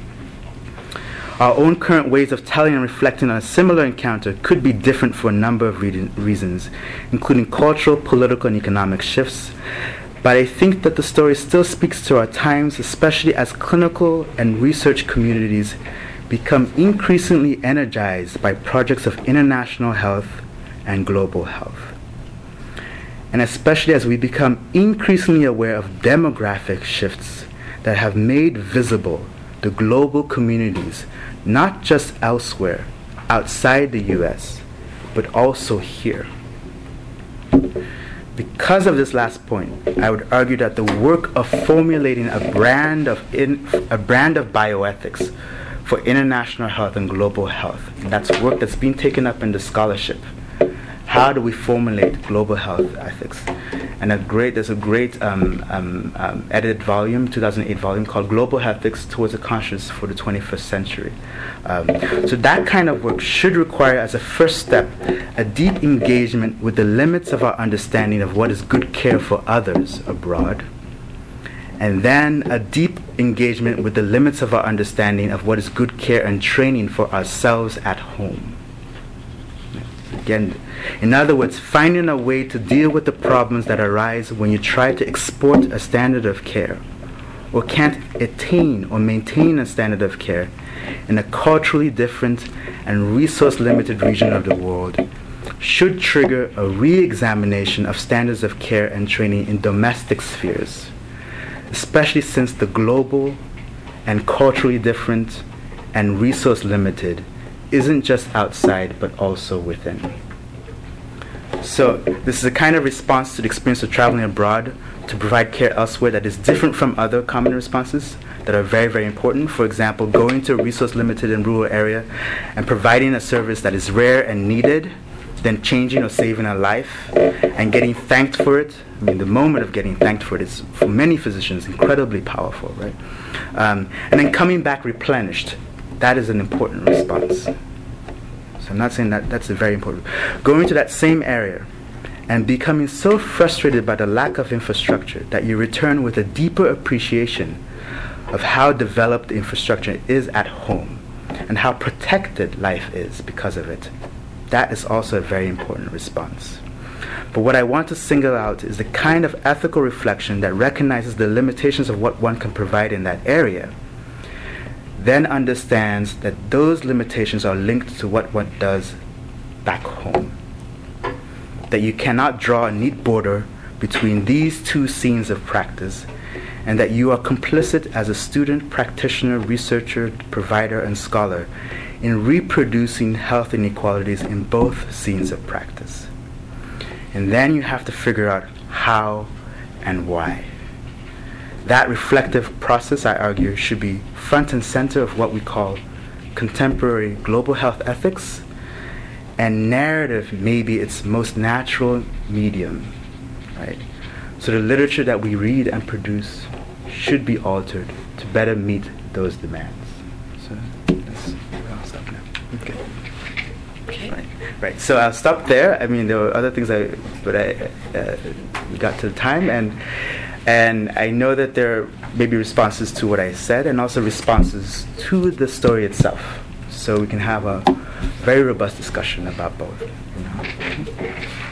Our own current ways of telling and reflecting on a similar encounter could be different for a number of re- reasons, including cultural, political, and economic shifts. But I think that the story still speaks to our times, especially as clinical and research communities become increasingly energized by projects of international health and global health. And especially as we become increasingly aware of demographic shifts that have made visible the global communities, not just elsewhere, outside the U S, but also here. Because of this last point, I would argue that the work of formulating a brand of in, a brand of bioethics for international health and global health, and that's work that's been taken up in the scholarship. How do we formulate global health ethics? And a great, there's a great um, um, um, edited volume, two thousand eight volume, called Global Ethics Towards a Conscious for the twenty-first Century. Um, so that kind of work should require, as a first step, a deep engagement with the limits of our understanding of what is good care for others abroad, and then a deep engagement with the limits of our understanding of what is good care and training for ourselves at home. Again, in other words, finding a way to deal with the problems that arise when you try to export a standard of care or can't attain or maintain a standard of care in a culturally different and resource-limited region of the world should trigger a re-examination of standards of care and training in domestic spheres, especially since the global and culturally different and resource-limited isn't just outside but also within. So this is a kind of response to the experience of traveling abroad to provide care elsewhere that is different from other common responses that are very, very important. For example, going to a resource-limited and rural area and providing a service that is rare and needed, then changing or saving a life and getting thanked for it. I mean, the moment of getting thanked for it is, for many physicians, incredibly powerful, right? Um, and then coming back replenished. That is an important response. So I'm not saying that that's a very important. Going to that same area and becoming so frustrated by the lack of infrastructure that you return with a deeper appreciation of how developed the infrastructure is at home and how protected life is because of it. That is also a very important response. But what I want to single out is the kind of ethical reflection that recognizes the limitations of what one can provide in that area, then understands that those limitations are linked to what one does back home. That you cannot draw a neat border between these two scenes of practice, and that you are complicit as a student, practitioner, researcher, provider, and scholar in reproducing health inequalities in both scenes of practice. And then you have to figure out how and why. That reflective process, I argue, should be front and center of what we call contemporary global health ethics, and narrative may be its most natural medium, right? So the literature that we read and produce should be altered to better meet those demands. So that's, I'll stop now. Okay. Okay. Right. Right. So I'll stop there. I mean, there were other things, I, but I uh, we got to the time, and and I know that there may be responses to what I said, and also responses to the story itself. So we can have a very robust discussion about both. You know?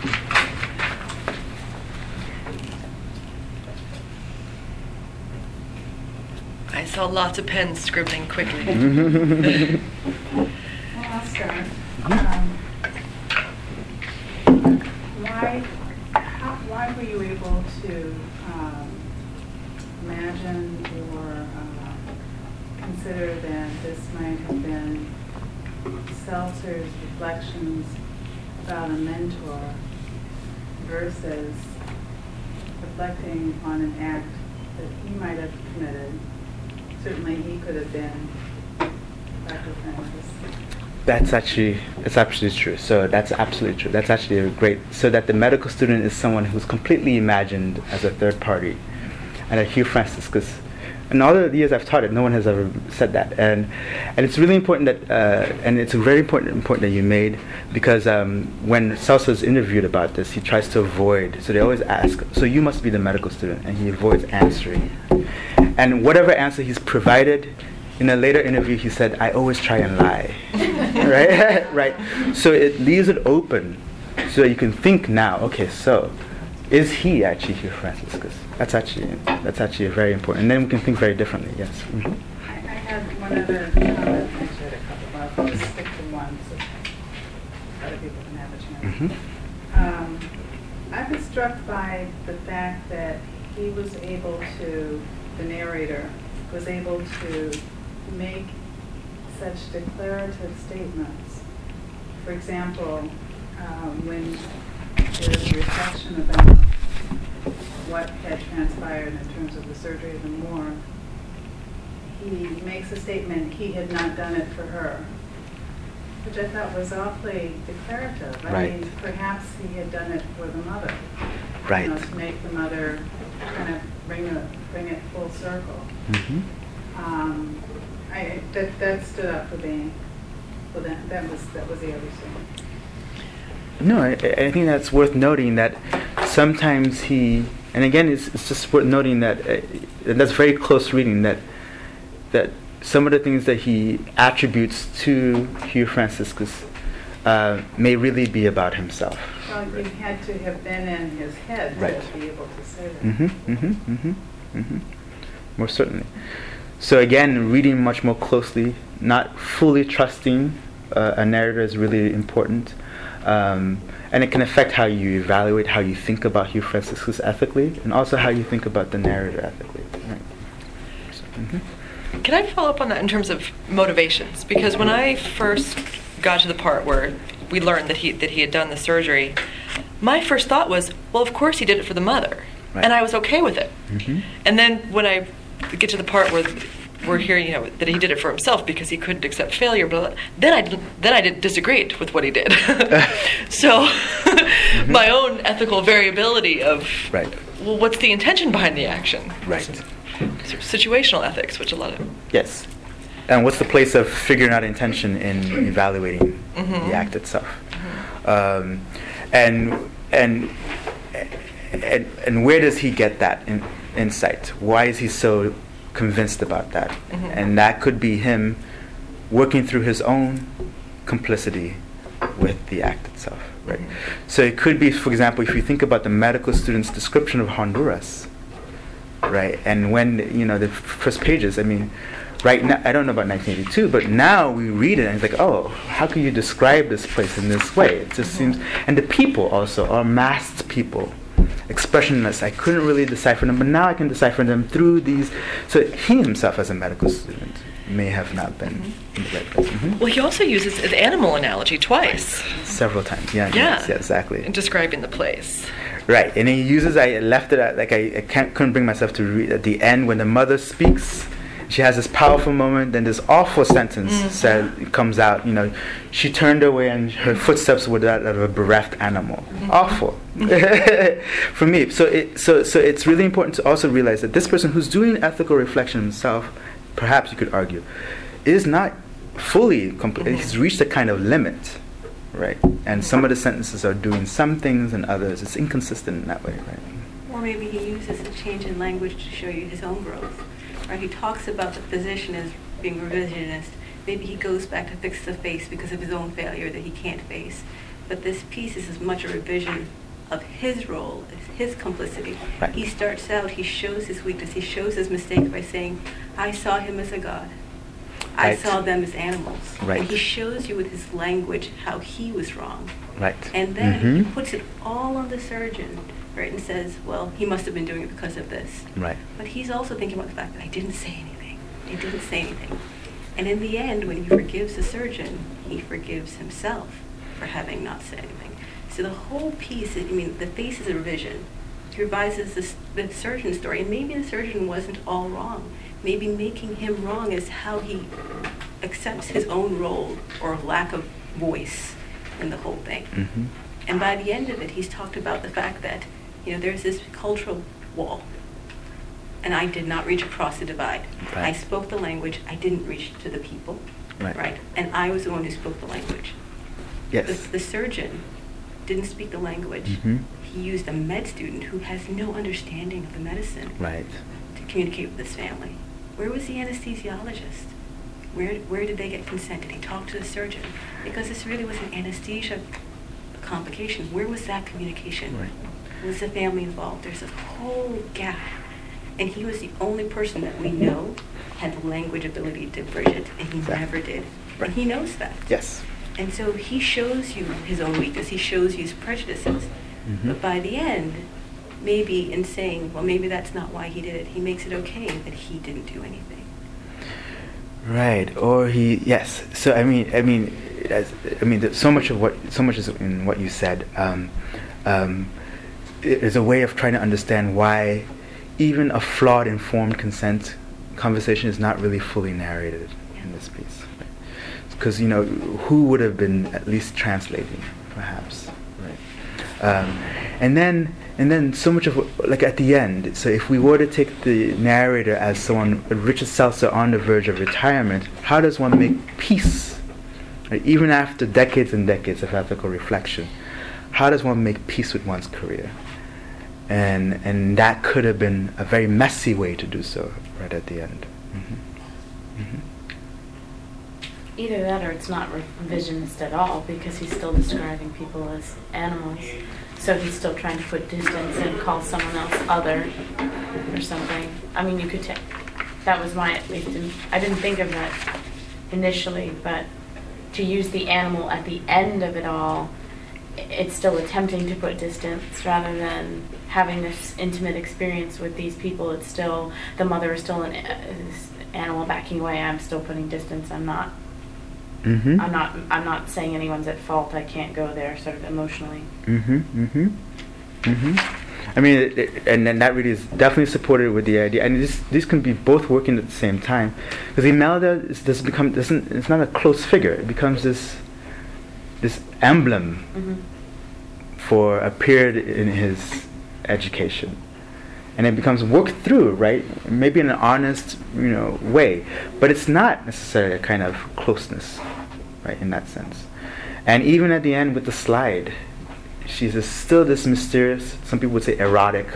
I saw lots of pens scribbling quickly. Well, I'll start. Um, why, how, why were you able to um, imagine or uh, consider that this might have been Seltzer's reflections about a mentor versus reflecting on an act that he might have committed? Certainly he could have been Doctor Francis. That's actually, it's absolutely true. So that's absolutely true. That's actually a great, so that the medical student is someone who's completely imagined as a third party. And at Hugh Francis, because in all the years I've taught it, no one has ever said that. And and it's really important that, uh, and it's a very important important that you made, because um, when Salsa's interviewed about this, he tries to avoid, so they always ask, so you must be the medical student, and he avoids answering. And whatever answer he's provided, in a later interview he said, I always try and lie. Right? Right. So it leaves it open so that you can think now, okay, so is he actually Hugh Francis? Because that's actually that's actually very important. And then we can think very differently, yes. Mm-hmm. I, I had one other comment. I shared a couple of, I'll just stick to one so other people can have a chance. Mm-hmm. Um, I was struck by the fact that he was able to, the narrator, was able to make such declarative statements. For example, um, when there's a reflection about what had transpired in terms of the surgery of the morgue, he makes a statement he had not done it for her, which I thought was awfully declarative. I Right. mean, perhaps he had done it for the mother. Right. You know, to make the mother kind of bring it, bring it full circle. Mm-hmm. Um, I, that, that stood up for me. Well, that, that was, that was the other thing. No, I, I think that's worth noting that sometimes he, and again, it's, it's just worth noting that, uh, and that's very close reading, that that some of the things that he attributes to Hugh Franciscus uh, may really be about himself. Well, you had to have been in his head Right. to be able to say that. Mm-hmm, mm-hmm, mm-hmm, mm-hmm. More certainly. So again, reading much more closely, not fully trusting uh, a narrator is really important. Um, and it can affect how you evaluate, how you think about Hugh Franciscus ethically, and also how you think about the narrator ethically. Right. So, mm-hmm. Can I follow up on that in terms of motivations? Because when I first got to the part where we learned that he that he had done the surgery, my first thought was, well, of course he did it for the mother, Right. and I was okay with it. Mm-hmm. And then when I get to the part where we're hearing, you know, that he did it for himself because he couldn't accept failure, but then I then I did disagreed with what he did. So Mm-hmm. my own ethical variability of, Right. well, what's the intention behind the action? Right. Sort of situational ethics, which a lot of Yes. And what's the place of figuring out intention in evaluating Mhm. the act itself? Um, and and and and where does he get that in, insight? Why is he so convinced about that? Mhm. And that could be him working through his own complicity with the act itself, right? Mhm. So it could be, for example, if you think about the medical student's description of Honduras, right? And when, you know, the f- first pages, I mean, right now, I don't know about nineteen eighty-two, but now we read it and it's like, oh, how can you describe this place in this way? It just seems, and the people also are masked people, expressionless. I couldn't really decipher them, but now I can decipher them through these. So he himself, as a medical student, may have not been in the right place. Mhm. Well, he also uses the animal analogy twice Several times, yeah, Yeah. yes, yeah, exactly. in describing the place. Right, and he uses, I left it at, like, I, I can't, couldn't bring myself to read at the end when the mother speaks. She has this powerful moment, then this awful sentence Mhm. said, comes out, you know, she turned away and her footsteps were that of a bereft animal. Mhm. Awful. For me. So, it, so, so it's really important to also realize that this person who's doing ethical reflection himself, perhaps you could argue, is not fully complete. Mhm. He's reached a kind of limit. Right, and some of the sentences are doing some things and others. It's inconsistent in that way, right? Or maybe he uses a change in language to show you his own growth. Right? He talks about the physician as being revisionist. Maybe he goes back to fix the face because of his own failure that he can't face. But this piece is as much a revision of his role, as his complicity. Right. He starts out, he shows his weakness, he shows his mistake by saying, I saw him as a god. I Right. saw them as animals. Right. And he shows you with his language how he was wrong. Right. And then he Mhm. puts it all on the surgeon, right, and says, well, he must have been doing it because of this. Right. But he's also thinking about the fact that I didn't say anything. I didn't say anything. And in the end, when he forgives the surgeon, he forgives himself for having not said anything. So the whole piece, I mean, the face is a revision. He revises this, the surgeon's story, and maybe the surgeon wasn't all wrong. Maybe making him wrong is how he accepts his own role or lack of voice in the whole thing. Mhm. And by the end of it, he's talked about the fact that, you know, there's this cultural wall. And I did not reach across the divide. Right. I spoke the language, I didn't reach to the people. Right. And I was the one who spoke the language. Yes. The, the surgeon didn't speak the language. Mhm. He used a med student who has no understanding of the medicine Right. to communicate with his family. Where was the anesthesiologist? Where, where did they get consent? Did he talk to the surgeon? Because this really was an anesthesia complication. Where was that communication? Right. Was the family involved? There's a whole gap. And he was the only person that we know had the language ability to bridge it, and he Exactly. never did. Right. And he knows that. Yes. And so he shows you his own weakness, he shows you his prejudices. Mhm. But by the end, maybe in saying, well, maybe that's not why he did it, he makes it okay that he didn't do anything. Right. Or he. Yes. So I mean, I mean, as, I mean, there's so much of what, so much is in what you said. Um, um, is a way of trying to understand why even a flawed informed consent conversation is not really fully narrated in this piece. Because, you know, who would have been at least translating, perhaps, right? Um, and then, and then so much of, like at the end, so if we were to take the narrator as someone, Richard Seltzer, on the verge of retirement, how does one make peace? Right? Even after decades and decades of ethical reflection, how does one make peace with one's career? And and that could have been a very messy way to do so, right at the end. Mm-hmm. Mm-hmm. Either that or it's not revisionist at all, because he's still describing people as animals. So he's still trying to put distance and call someone else other or something. I mean, you could take, that was my, at least, in, I didn't think of that initially, but to use the animal at the end of it all, it's still attempting to put distance rather than having this intimate experience with these people. It's still, the mother is still an uh, animal backing away. I'm still putting distance. I'm not. Mm-hmm. I'm not. I'm not saying anyone's at fault. I can't go there, sort of emotionally. Mm-hmm. Mm-hmm. Mm-hmm. I mean, it, it, and then that really is definitely supported with the idea, and this this can be both working at the same time, because Imelda is, does become doesn't. It's not a close figure. It becomes this this emblem mm-hmm. for a period in his education. And it becomes worked through, right? Maybe in an honest, you know, way, but it's not necessarily a kind of closeness, right? In that sense. And even at the end with the slide, she's a, still this mysterious, some people would say erotic,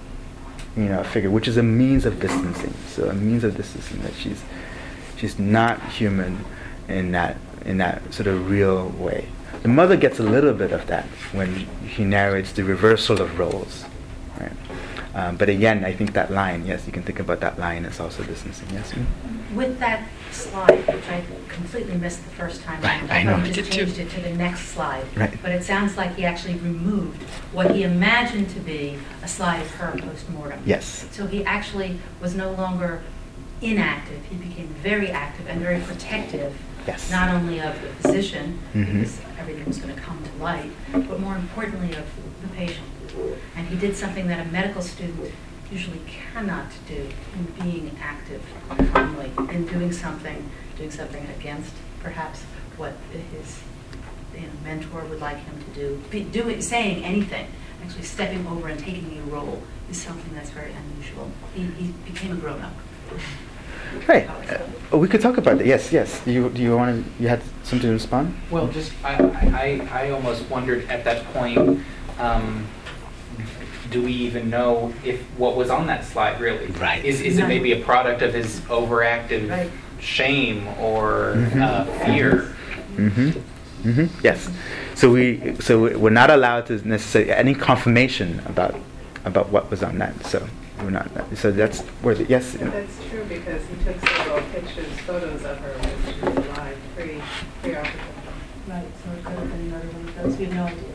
you know, figure, which is a means of distancing. So a means of distancing, that she's she's not human in that in that sort of real way. The mother gets a little bit of that when he narrates the reversal of roles, right? Um, but again, I think that line, yes, you can think about that line as also distancing, yes? With that slide, which I completely missed the first time, right, I, I know. I just changed it to the next slide. Right. But it sounds like he actually removed what he imagined to be a slide of her post-mortem. Yes. So he actually was no longer inactive. He became very active and very protective, yes. Not only of the physician, mm-hmm. because everything was going to come to light, but more importantly of the patient. And he did something that a medical student usually cannot do, in being active calmly, in doing something, doing something against perhaps what his you know, mentor would like him to do. Be doing, saying anything, actually stepping over and taking a role is something that's very unusual. He, he became a grown-up. Right. Uh, we could talk about that. Yes, yes. Do you do you want to? You had something to respond? Well, just I I, I almost wondered at that point. Um, do we even know if what was on that slide really? Right. Is is it maybe a product of his overactive right. shame or mm-hmm. uh, fear? Mm-hmm. Mm-hmm. Yes. So we so we're not allowed to necessarily any confirmation about about what was on that. So we're not. So that's where the yes. That's true, because he took several pictures, photos of her when she was alive, pre pre-operative. Right. So it could have been another one of those. We have no idea.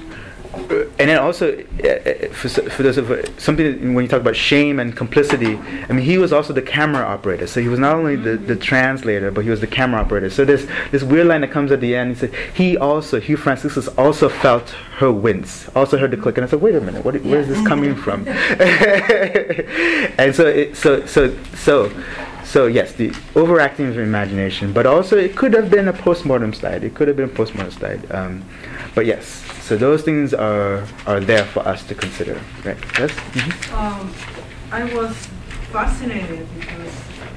Uh, and then also, uh, for, for those of uh, something that when you talk about shame and complicity, I mean, he was also the camera operator. So he was not only the, the translator, but he was the camera operator. So there's this weird line that comes at the end. He said he also, Hugh Franciscus also felt her wince, also heard the click. And I said, wait a minute, what, where is this coming from? And so, it, so, so, so, so yes, the overacting of imagination, but also it could have been a postmortem slide. It could have been a postmortem slide. Um, but yes. So those things are are there for us to consider, right? Yes. Mm-hmm. Um, I was fascinated because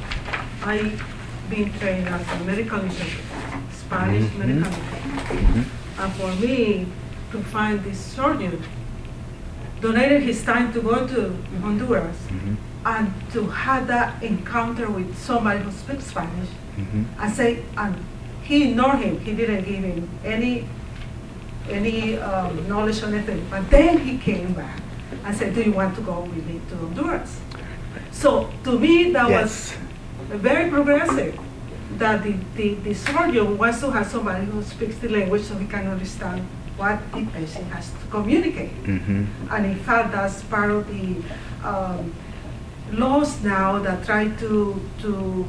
I been trained as a medical interpreter, Spanish mm-hmm. medical interpreter, mm-hmm. and for me to find this surgeon donated his time to go to Honduras mm-hmm. and to have that encounter with somebody who speaks Spanish, mm-hmm. and say, and he ignored him. He didn't give him any. any um, knowledge or anything. But then he came back and said, do you want to go with me to Honduras? So to me, that yes. was very progressive, that the, the, the surgeon wants to have somebody who speaks the language so he can understand what the patient has to communicate. Mm-hmm. And in fact, that's part of the um, laws now that try to, to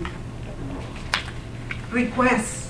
request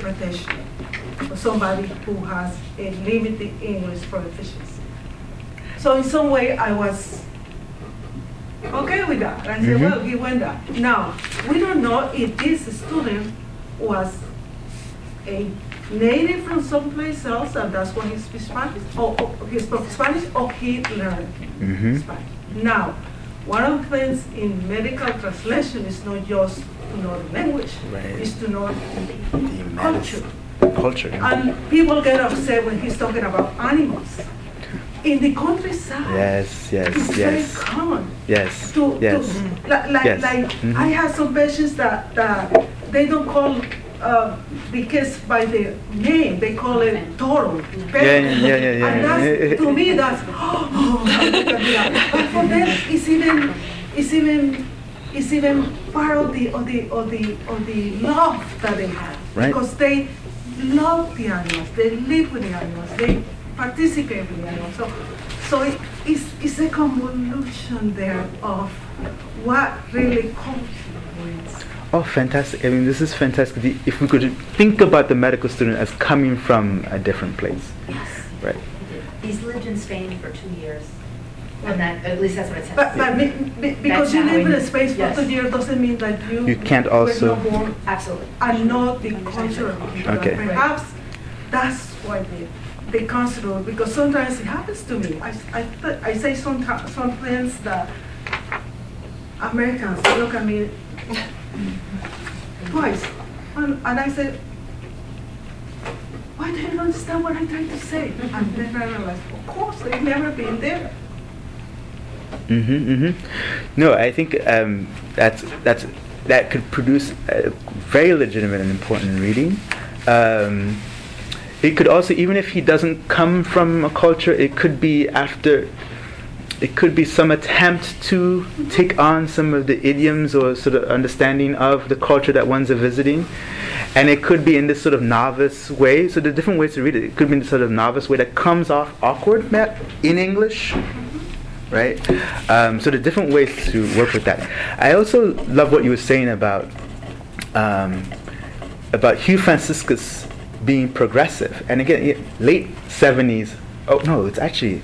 interpretation for somebody who has a limited English proficiency. So in some way, I was okay with that. I said, Mhm. well, he went there. Now, we don't know if this student was a native from someplace else, and that's why he speaks Spanish, or, or he spoke Spanish, or he learned Mhm. Spanish. Now, one of the things in medical translation is not just to know the language, Right. it's to know The the culture. medicine, culture. And people get upset when he's talking about animals. In the countryside, Yes, yes, it's very yes, common yes, to, yes. to like, like, Yes. like Mhm. I have some patients that, that they don't call uh, the kids by the name, they call it toro. Yeah, yeah, yeah, yeah, yeah. And that's, to me, that's, oh, how they can do that. But for them, it's even, it's even, it's even part of the, of the, of the, of the love that they have. Right. Because they love the animals, they live with the animals, they participate with the animals. So, so it, it's, it's a convolution there of what really culture means. Oh, fantastic. I mean, this is fantastic. The- If we could think about the medical student as coming from a different place. Yes. Right. He's lived in Spain for two years. And that, at least that's what it says. But, but be, be, because That's you how live in we- a space for yes. two years doesn't mean that you, You can't were also- not born Absolutely. and know the culture of people. Okay. And perhaps that's why they, they consider it, because sometimes it happens to me. I, I, th- I say sometimes some things that Americans look at me twice. And, and I said, why do you not understand what I'm trying to say? And then I realized, of course, they've never been there. Mm-hmm, mm-hmm. No, I think um, that's that's that could produce a very legitimate and important reading. Um, it could also, even if he doesn't come from a culture, it could be after. It could be some attempt to take on some of the idioms or sort of understanding of the culture that one's visiting. And it could be in this sort of novice way. So there are different ways to read it. It could be in this sort of novice way that comes off awkward Matt, in English, right? Um, so there are different ways to work with that. I also love what you were saying about um, about Hugh Franciscus being progressive. And again, yeah, late seventies. Oh no, it's actually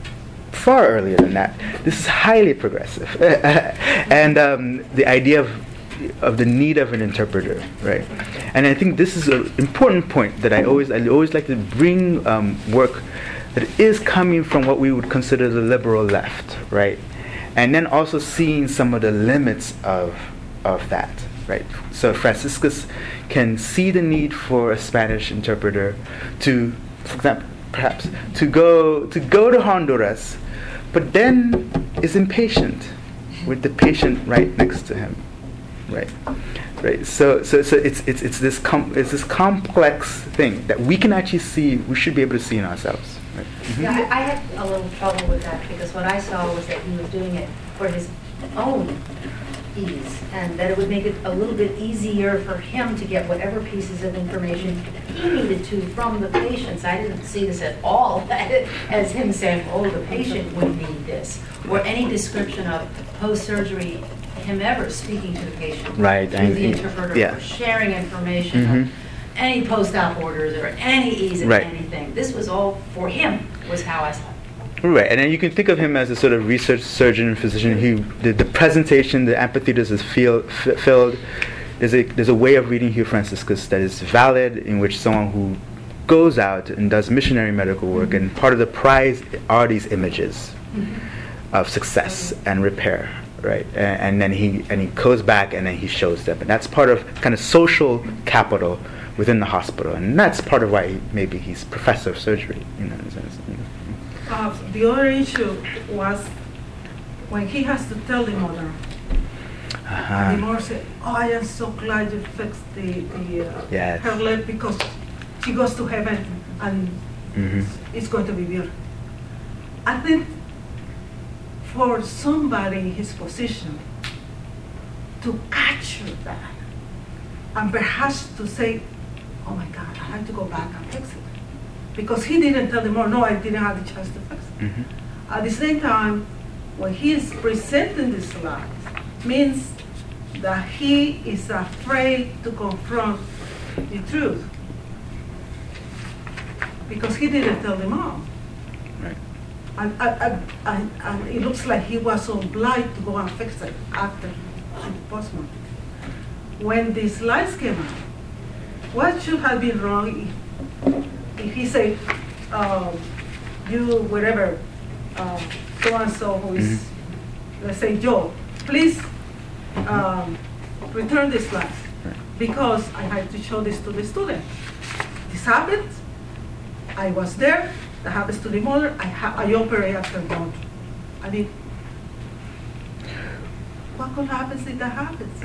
far earlier than that. This is highly progressive, and um, the idea of of the need of an interpreter, right? And I think this is an important point that I always I always like to bring um, work that is coming from what we would consider the liberal left, right? And then also seeing some of the limits of of that, right? So Franciscus can see the need for a Spanish interpreter to, for example, perhaps to go to go to Honduras, but then is impatient with the patient right next to him, right? Right. So so so it's it's it's this com- it's this complex thing that we can actually see. We should be able to see in ourselves. Right? Mhm. Yeah, I, I had a little trouble with that because what I saw was that he was doing it for his own ease, and that it would make it a little bit easier for him to get whatever pieces of information he needed to from the patients. I didn't see this at all as him saying, oh, the patient would need this, or any description of post-surgery, him ever speaking to the patient Right, through and the he- interpreter, yeah. or sharing information Mhm. of any post-op orders or any ease of Right. anything. This was all for him, was how I saw it. Right, and then you can think of him as a sort of research surgeon and physician who the, the presentation, the amphitheaters is feel, f- filled. There's a there's a way of reading Hugh Franciscus that is valid, in which someone who goes out and does missionary medical work, and part of the prize are these images of success and repair, right? And, and then he and he goes back and then he shows them, and that's part of kind of social capital within the hospital, and that's part of why he, maybe he's professor of surgery, you know. In a sense. Uh, the other issue was when he has to tell the mother. Uh-huh. The mother said, "Oh, I am so glad you fixed the, the uh, Yes. her leg because she goes to heaven and Mhm. it's going to be beautiful." I think for somebody in his position to capture that and perhaps to say, "Oh my God, I have to go back and fix it," because he didn't tell them, "Oh no, I didn't have the chance to fix it." Mhm. At the same time, when he is presenting the slides, means that he is afraid to confront the truth. Because he didn't tell them all. Right. And, and, and, and it looks like he was obliged to go and fix it after the postmortem. When the slides came out, what should have been wrong if, if he said, um, you, whatever, uh, so-and-so who is, mm-hmm. let's say Joe, please um, return the slides because I had to show this to the student. This happened, I was there, that happens to the mother, I, ha I operate after God. I mean, what could happen if that happens?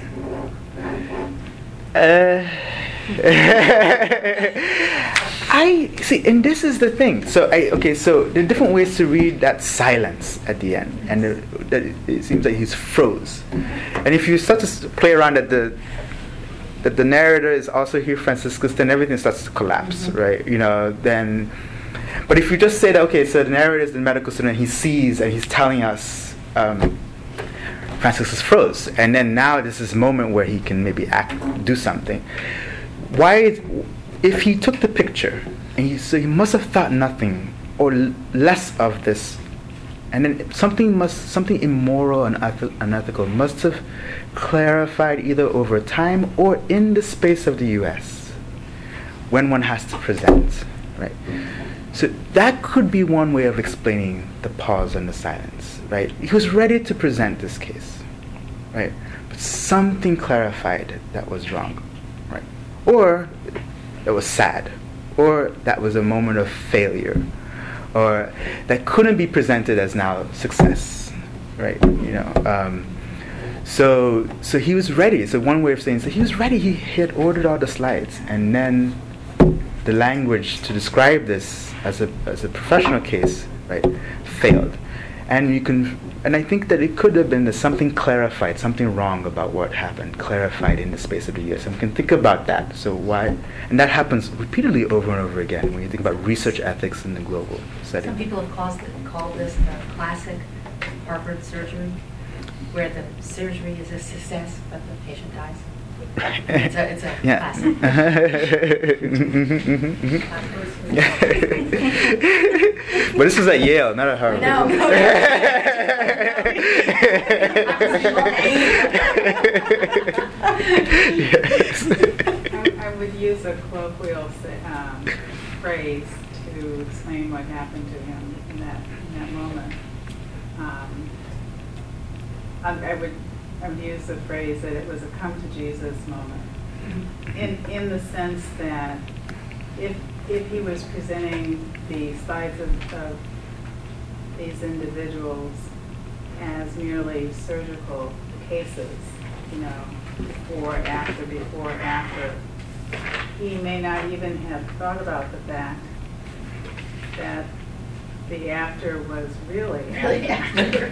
Uh, I see, and this is the thing. So, I, okay, so there are different ways to read that silence at the end, and it, that it, it seems like he's froze. And if you start to play around that the that the narrator is also here, Franciscus, then everything starts to collapse, mm-hmm. right? You know, then. But if you just say that, okay, so the narrator is the medical student, he sees and he's telling us. Um, Franciscus froze, and then now there's this moment where he can maybe act, do something. Why, is, if he took the picture, and he, so he must have thought nothing or l less of this, and then something must, something immoral and unethical must have clarified either over time or in the space of the U S when one has to present, right? So that could be one way of explaining the pause and the silence, right? He was ready to present this case, right? But something clarified that was wrong, right? Or it was sad, or that was a moment of failure, or that couldn't be presented as now success, right? You know, um, so so he was ready. So one way of saying, so he was ready. He, he had ordered all the slides, and then the language to describe this as a as a professional case, right, failed. And you can, and I think that it could have been that something clarified, something wrong about what happened, clarified in the space of the years. And we can think about that. So why, and that happens repeatedly over and over again when you think about research ethics in the global setting. Some people have called, called this the classic Harvard surgery, where the surgery is a success, but the patient dies. It's a, it's a yeah. classic. But this was at Yale, not at Harvard. No. Yes. I, I would use a colloquial um, phrase to explain what happened to him in that in that moment. Um, I, I would. I would use the phrase that it was a come to Jesus moment, in in the sense that if if he was presenting the slides of, of these individuals as merely surgical cases, you know, before, after, before, after, he may not even have thought about the fact that the after was really Really after.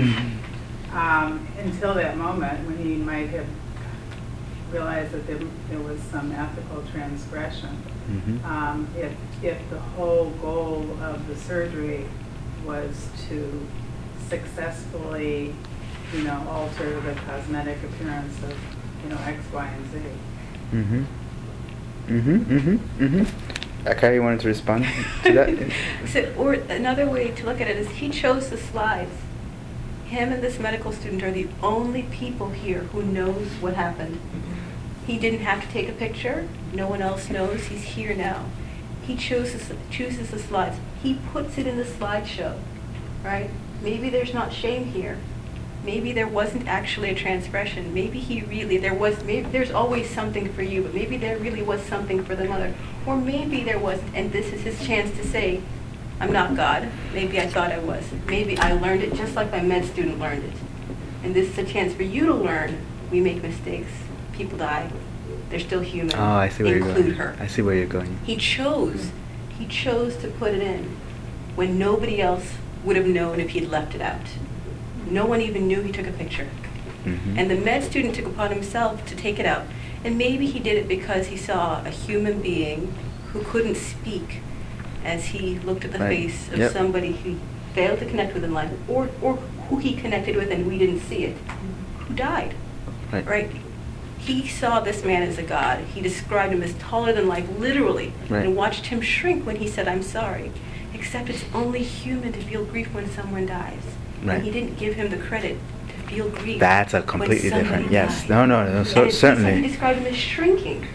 Um, until that moment when he might have realized that there, there was some ethical transgression. Mm-hmm. um, if, if the whole goal of the surgery was to successfully, you know, alter the cosmetic appearance of, you know, X, Y, and Z. Mm-hmm. Mm-hmm. Mm-hmm. Mm-hmm. Okay, you wanted to respond to that? So, or another way to look at it is he chose the slides. Him and this medical student are the only people here who knows what happened. He didn't have to take a picture. No one else knows. He's here now. He chooses chooses the slides. He puts it in the slideshow, right? Maybe there's not shame here. Maybe there wasn't actually a transgression. Maybe he really, there was, maybe there's always something for you, but maybe there really was something for the mother. Or maybe there wasn't, and this is his chance to say, I'm not God. Maybe I thought I was. Maybe I learned it just like my med student learned it. And this is a chance for you to learn. We make mistakes. People die. They're still human. Oh, I see where you're Include going. her. I see where you're going. He chose. He chose to put it in when nobody else would have known if he'd left it out. No one even knew he took a picture. Mm-hmm. And the med student took upon himself to take it out. And maybe he did it because he saw a human being who couldn't speak as he looked at the Right. face of Yep. somebody he failed to connect with in life, or, or who he connected with and we didn't see it, who died, Right. right? He saw this man as a god. He described him as taller than life, literally, Right. and watched him shrink when he said, I'm sorry. except it's only human to feel grief when someone dies. Right. And he didn't give him the credit to feel grief. That's a when completely somebody different. Yes. died. No, no, no. So, And it's- certainly. He described him as shrinking.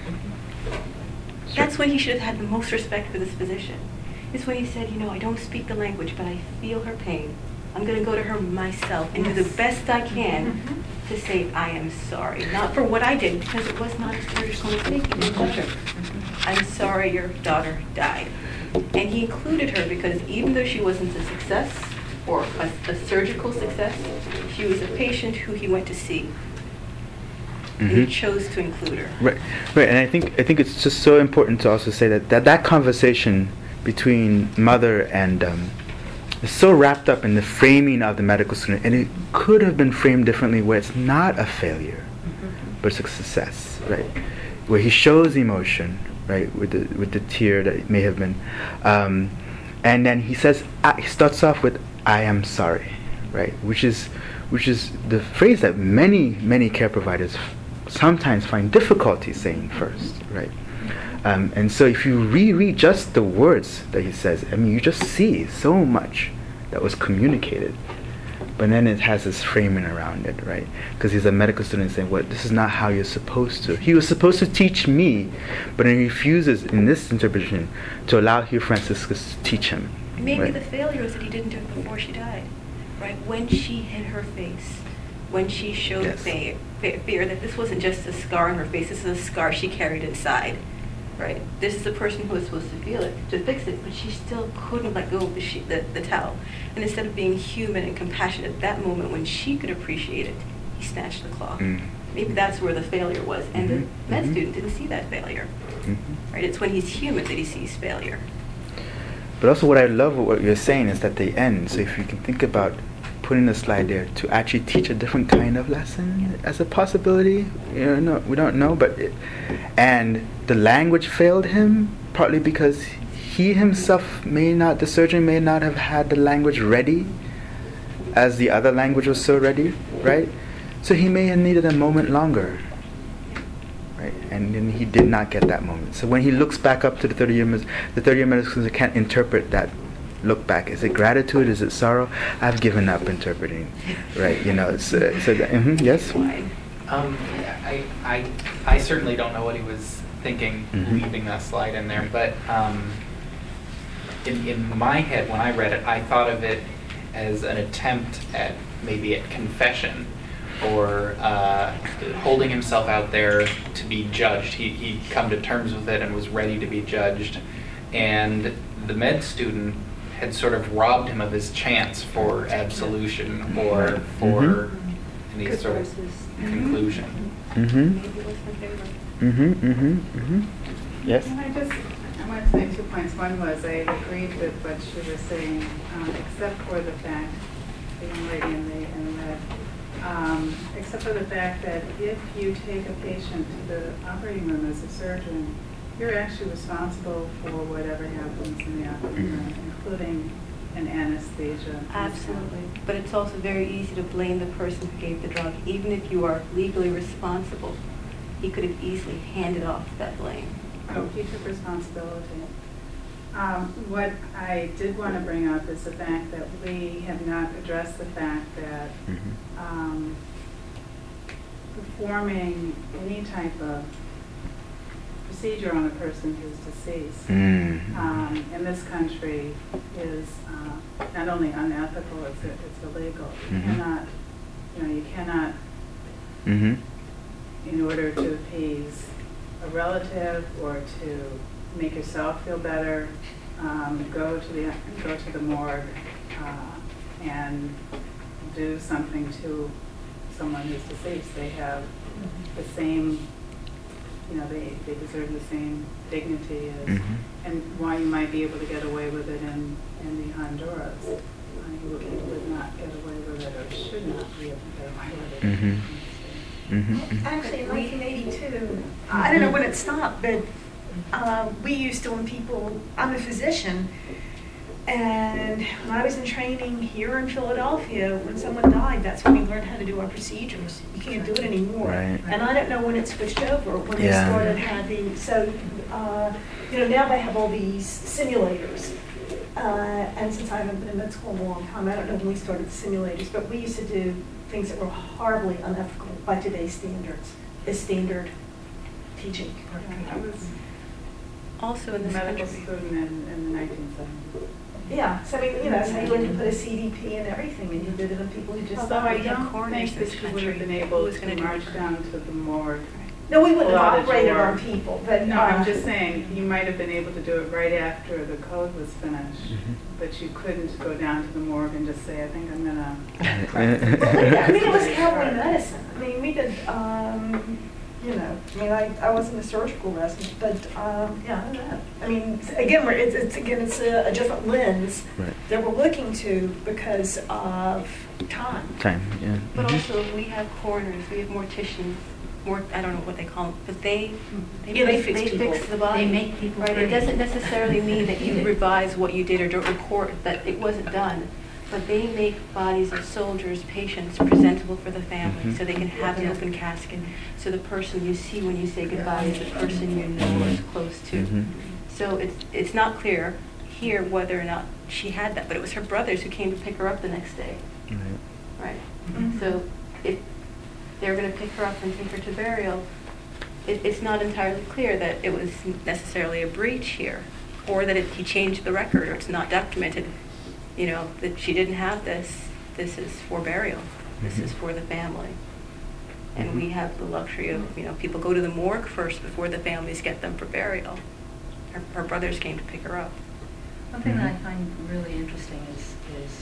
That's when he should have had the most respect for this physician. It's when he said, you know, I don't speak the language, but I feel her pain. I'm going to go to her myself and do the best I can to say I am sorry. Not for what I did, because it was not a surgical mistake. He didn't touch her. I'm sorry your daughter died. And he included her because even though she wasn't a success or a, a surgical success, she was a patient who he went to see. And he Mhm. chose to include her. Right, right, and I think I think it's just so important to also say that that, that conversation between mother and um, is so wrapped up in the framing of the medical student, and it could have been framed differently, where it's not a failure, but it's a success, right? Where he shows emotion, right, with the with the tear that it may have been, um, and then he says uh, he starts off with "I am sorry," right, which is which is the phrase that many many care providers sometimes find difficulty saying first, right? Um, and so if you reread just the words that he says, I mean, you just see so much that was communicated. But then it has this framing around it, right? Because he's a medical student saying, well, this is not how you're supposed to. He was supposed to teach me, but he refuses, in this interpretation, to allow Hugh Franciscus to teach him. Maybe right? the failure was that he didn't do it before she died, right? When she hid her face, when she showed Yes. fe- fe- fear that this wasn't just a scar on her face, this is a scar she carried inside, right? This is the person who was supposed to feel it, to fix it, but she still couldn't let go of the, she- the, the towel. And instead of being human and compassionate at that moment when she could appreciate it, he snatched the cloth. Mm. Maybe that's where the failure was. And Mhm. the med Mhm. student didn't see that failure, Mhm. right? It's when he's human that he sees failure. But also what I love what you're saying is that they end. So if you can think about putting the slide there to actually teach a different kind of lesson as a possibility, you know, no, we don't know, but it, and the language failed him partly because he himself may not, the surgeon may not have had the language ready as the other language was so ready, right? So he may have needed a moment longer, right? And then he did not get that moment. So when he looks back up to the thirty year, mes- the thirty year medical student can't interpret that look back. Is it gratitude? Is it sorrow? I've given up interpreting, right? You know, so, so that, mhm, yes? Um, I, I, I certainly don't know what he was thinking Mhm. leaving that slide in there, but um, in, in my head, when I read it, I thought of it as an attempt at maybe at confession or uh, holding himself out there to be judged. He, he'd come to terms with it and was ready to be judged. And the med student had sort of robbed him of his chance for absolution or for Mhm. any sort of conclusion. Mm-hmm. Maybe it was my favorite. Mm-hmm. Mm-hmm. Mm-hmm. Yes? And I just, I want to say two points. One was I agreed with what she was saying, um, except for the fact, the young lady in the, in the red, um, except for the fact that if you take a patient to the operating room as a surgeon, you're actually responsible for whatever happens in the operating room, including an anesthesia. Absolutely. But it's also very easy to blame the person who gave the drug. Even if you are legally responsible, he could have easily handed off that blame. Oh, he took responsibility. Um, what I did want to bring up is the fact that we have not addressed the fact that Mm-hmm. um, performing any type of procedure on a person who's deceased Mm. um, in this country is uh, not only unethical, it's, it's illegal. You Mhm. cannot, you know, you cannot, Mm-hmm. in order to appease a relative or to make yourself feel better, um, go to the go to the morgue uh, and do something to someone who's deceased. They have the same, you know, they, they deserve the same dignity as, Mhm. and why you might be able to get away with it in, in the Honduras. Uh, you, would, you would not get away with it, or should not be able to get away with it. Mhm. Mm-hmm. Actually, in nineteen eighty-two, I don't know when it stopped, but uh, we used to, when people, I'm a physician, and when I was in training here in Philadelphia, when someone died, that's when we learned how to do our procedures. You can't do it anymore. Right. And I don't know when it switched over, when they Yeah. started having, so, uh, you know, now they have all these simulators. Uh, and since I haven't been in med school in a long time, I don't know when we started the simulators, but we used to do things that were horribly unethical by today's standards, as standard teaching. Yeah, I was Also in a this medical country. student in, in the nineteen seventies. Yeah, so I mean, you know, so you had to put a C D P and everything, and you did it on people who just Although thought I we don't had coroners think in this that you would have country. been able Who's gonna to do march it? down to the morgue. No, we wouldn't Well, have that operated you were- on people, but. No, uh, I'm just saying, you might have been able to do it right after the code was finished, Mhm. but you couldn't go down to the morgue and just say, I think I'm gonna. Well, yeah, I mean, it was cowboy medicine. I mean, we did, um, you know, I mean, I, I wasn't a surgical resident, but, um, yeah, I don't know. I mean, again, we're, it's, it's, again, it's a, a different lens Right. that we're looking to because of time. Time, yeah. But Mhm. also, we have coroners, we have morticians, more, I don't know what they call them, but they, they, Yeah, they make- fix they people. fix the body. They make people Right, it pretty. doesn't necessarily mean that you revise what you did or don't report that it wasn't done. But they make bodies of soldiers, patients, presentable for the family, Mhm. so they can have an open casket. So the person you see when you say goodbye is the person you know or is close to. Mhm. So it's, it's not clear here whether or not she had that, but it was her brothers who came to pick her up the next day. Right. Right. Mhm. So if they're going to pick her up and take her to burial, it, it's not entirely clear that it was necessarily a breach here, or that it, he changed the record, or it's not documented, you know, that she didn't have this. This is for burial. This Mhm. is for the family. And we Mhm. have the luxury of, you know, people go to the morgue first before the families get them for burial. Her, her brothers came to pick her up. One thing that I Mhm. find really interesting is, is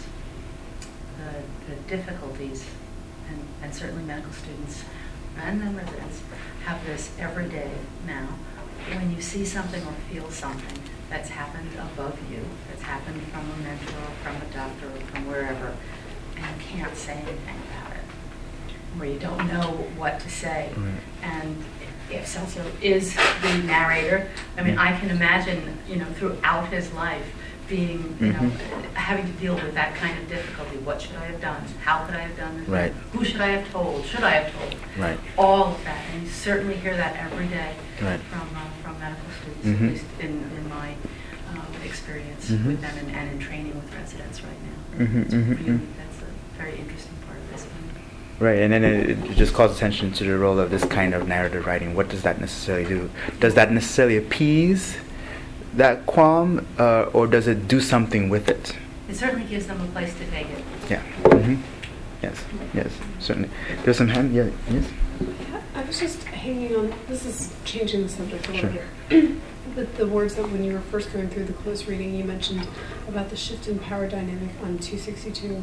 the, the difficulties, and, and certainly medical students and then residents have this every day now. When you see something or feel something that's happened above you, that's happened from a mentor, from a doctor, or from wherever, and you can't say anything about it, where you don't know what to say. Right. And if Celso is the narrator, I mean, I can imagine, you know, throughout his life being, you know, Mhm. having to deal with that kind of difficulty. What should I have done? How could I have done this? Right. Who should I have told? Should I have told? Right. All of that, and you certainly hear that every day Right. from uh, from medical students, Mhm. at least in, in my um, experience Mhm. with them and, and in training with residents right now. Mhm, It's mhm, really, mhm. that's a very interesting part of this one. Right, and then it, it just calls attention to the role of this kind of narrative writing. What does that necessarily do? Does that necessarily appease that qualm, uh, or does it do something with it? It certainly gives them a place to take it. Yeah. hmm Yes. Yes. Certainly. There's some hand. Yeah. Yes. I was just hanging on, this is changing the subject a little Sure. bit. But the words that when you were first going through the close reading, you mentioned about the shift in power dynamic on two sixty-two.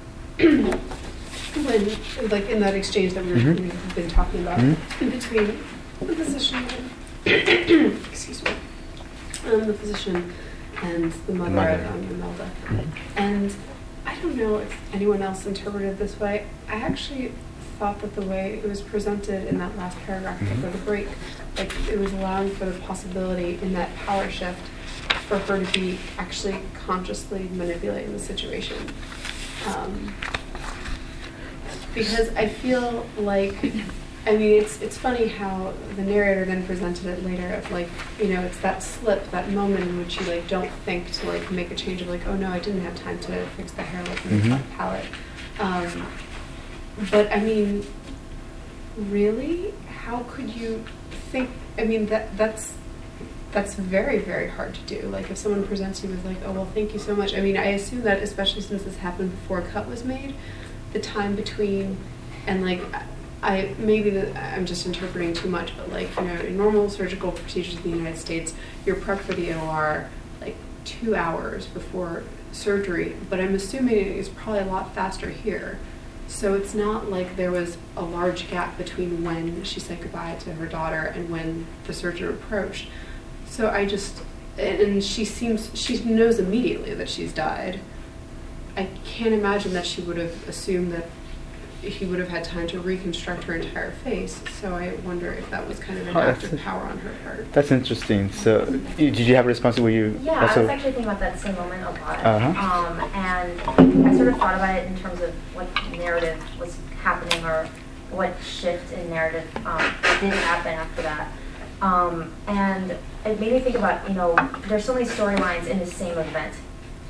When, like in that exchange that we were, Mhm. we've been talking about Mhm. in between the physician and, excuse me, um, the physician and the mother, mother. um, Imelda. And I don't know if anyone else interpreted it this way. I actually thought that the way it was presented in that last paragraph Mhm. before the break, like it was allowing for the possibility in that power shift for her to be actually consciously manipulating the situation. Um, because I feel like, I mean, it's it's funny how the narrator then presented it later of like, you know, it's that slip, that moment in which you like don't think to like make a change of like, oh no, I didn't have time to fix the hair look and the Mhm. palette. Um, but I mean, really, how could you think? I mean, that that's that's very very hard to do. Like if someone presents you with like, oh well, thank you so much. I mean, I assume that especially since this happened before a cut was made, the time between and like. I maybe the, I'm just interpreting too much, but like you know, in normal surgical procedures in the United States, you're prepped for the O R like two hours before surgery. But I'm assuming it's probably a lot faster here, so it's not like there was a large gap between when she said goodbye to her daughter and when the surgeon approached. So I just and she seems she knows immediately that she's died. I can't imagine that she would have assumed that he would have had time to reconstruct her entire face. So I wonder if that was kind of an Oh, act that's of a- power on her part. That's interesting. So, you- did you have a response? Were you Yeah, I also? was actually thinking about that same moment a lot. Uh-huh. Um, and I sort of thought about it in terms of what narrative was happening or what shift in narrative um, did happen after that. Um, and it made me think about, you know, there's so many storylines in the same event.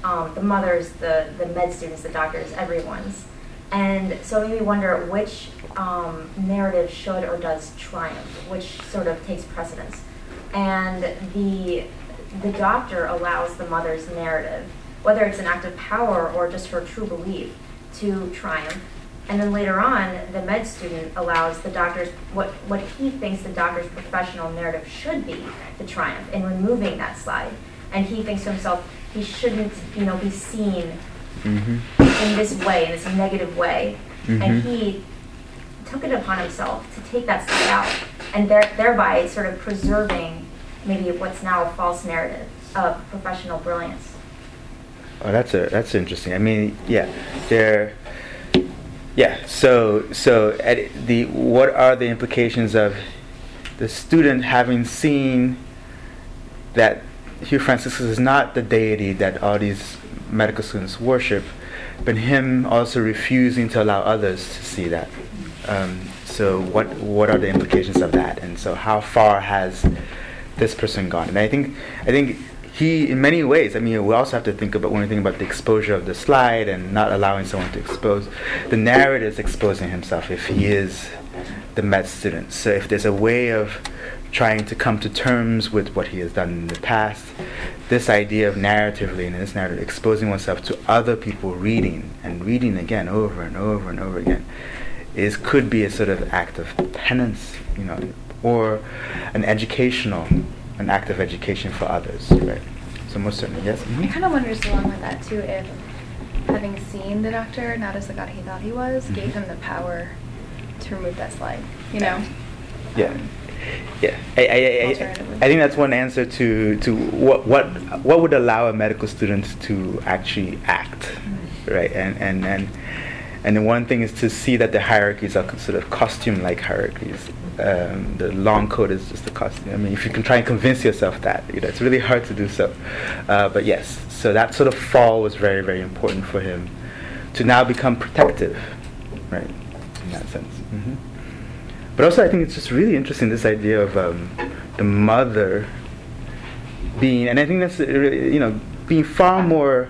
um, the mothers, the, the med students, the doctors, everyone's. And so it made me wonder which um, narrative should or does triumph, which sort of takes precedence. And the, the doctor allows the mother's narrative, whether it's an act of power or just her true belief, to triumph. And then later on, the med student allows the doctor's, what, what he thinks the doctor's professional narrative should be, to triumph in removing that slide. And he thinks to himself, he shouldn't, you know, be seen mm-hmm. in this way, in this negative way. Mm-hmm. And he took it upon himself to take that slide out, and there, thereby sort of preserving maybe what's now a false narrative of professional brilliance. Oh, that's a that's interesting. I mean, yeah, there. Yeah. So so at the what are the implications of the student having seen that Hugh Franciscus is not the deity that all these medical students worship, but him also refusing to allow others to see that. Um, so what what are the implications of that? And so how far has this person gone? And I think I think he, in many ways, I mean, we also have to think about, when we think about the exposure of the slide and not allowing someone to expose, the narrator is exposing himself if he is the med student. So if there's a way of trying to come to terms with what he has done in the past, this idea of narratively, in this narrative, exposing oneself to other people reading and reading again over and over and over again, is could be a sort of act of penance, you know, or an educational, an act of education for others, right? So most certainly, yes. Mm-hmm. I kind of wonder just along with that too, if having seen the doctor not as the god he thought he was, mm-hmm. gave him the power to remove that slide, you know? Yeah. Um, Yeah, I, I, I, I think that's one answer to, to what what what would allow a medical student to actually act, mm-hmm. right? And and and and the one thing is to see that the hierarchies are sort of costume-like hierarchies. Um, the long coat is just a costume. I mean, if you can try and convince yourself that, you know, it's really hard to do so. Uh, but yes, so that sort of fall was very, very important for him to now become protective, right? In that sense. Mm-hmm. But also, I think it's just really interesting, this idea of um, the mother being, and I think that's, you know, being far more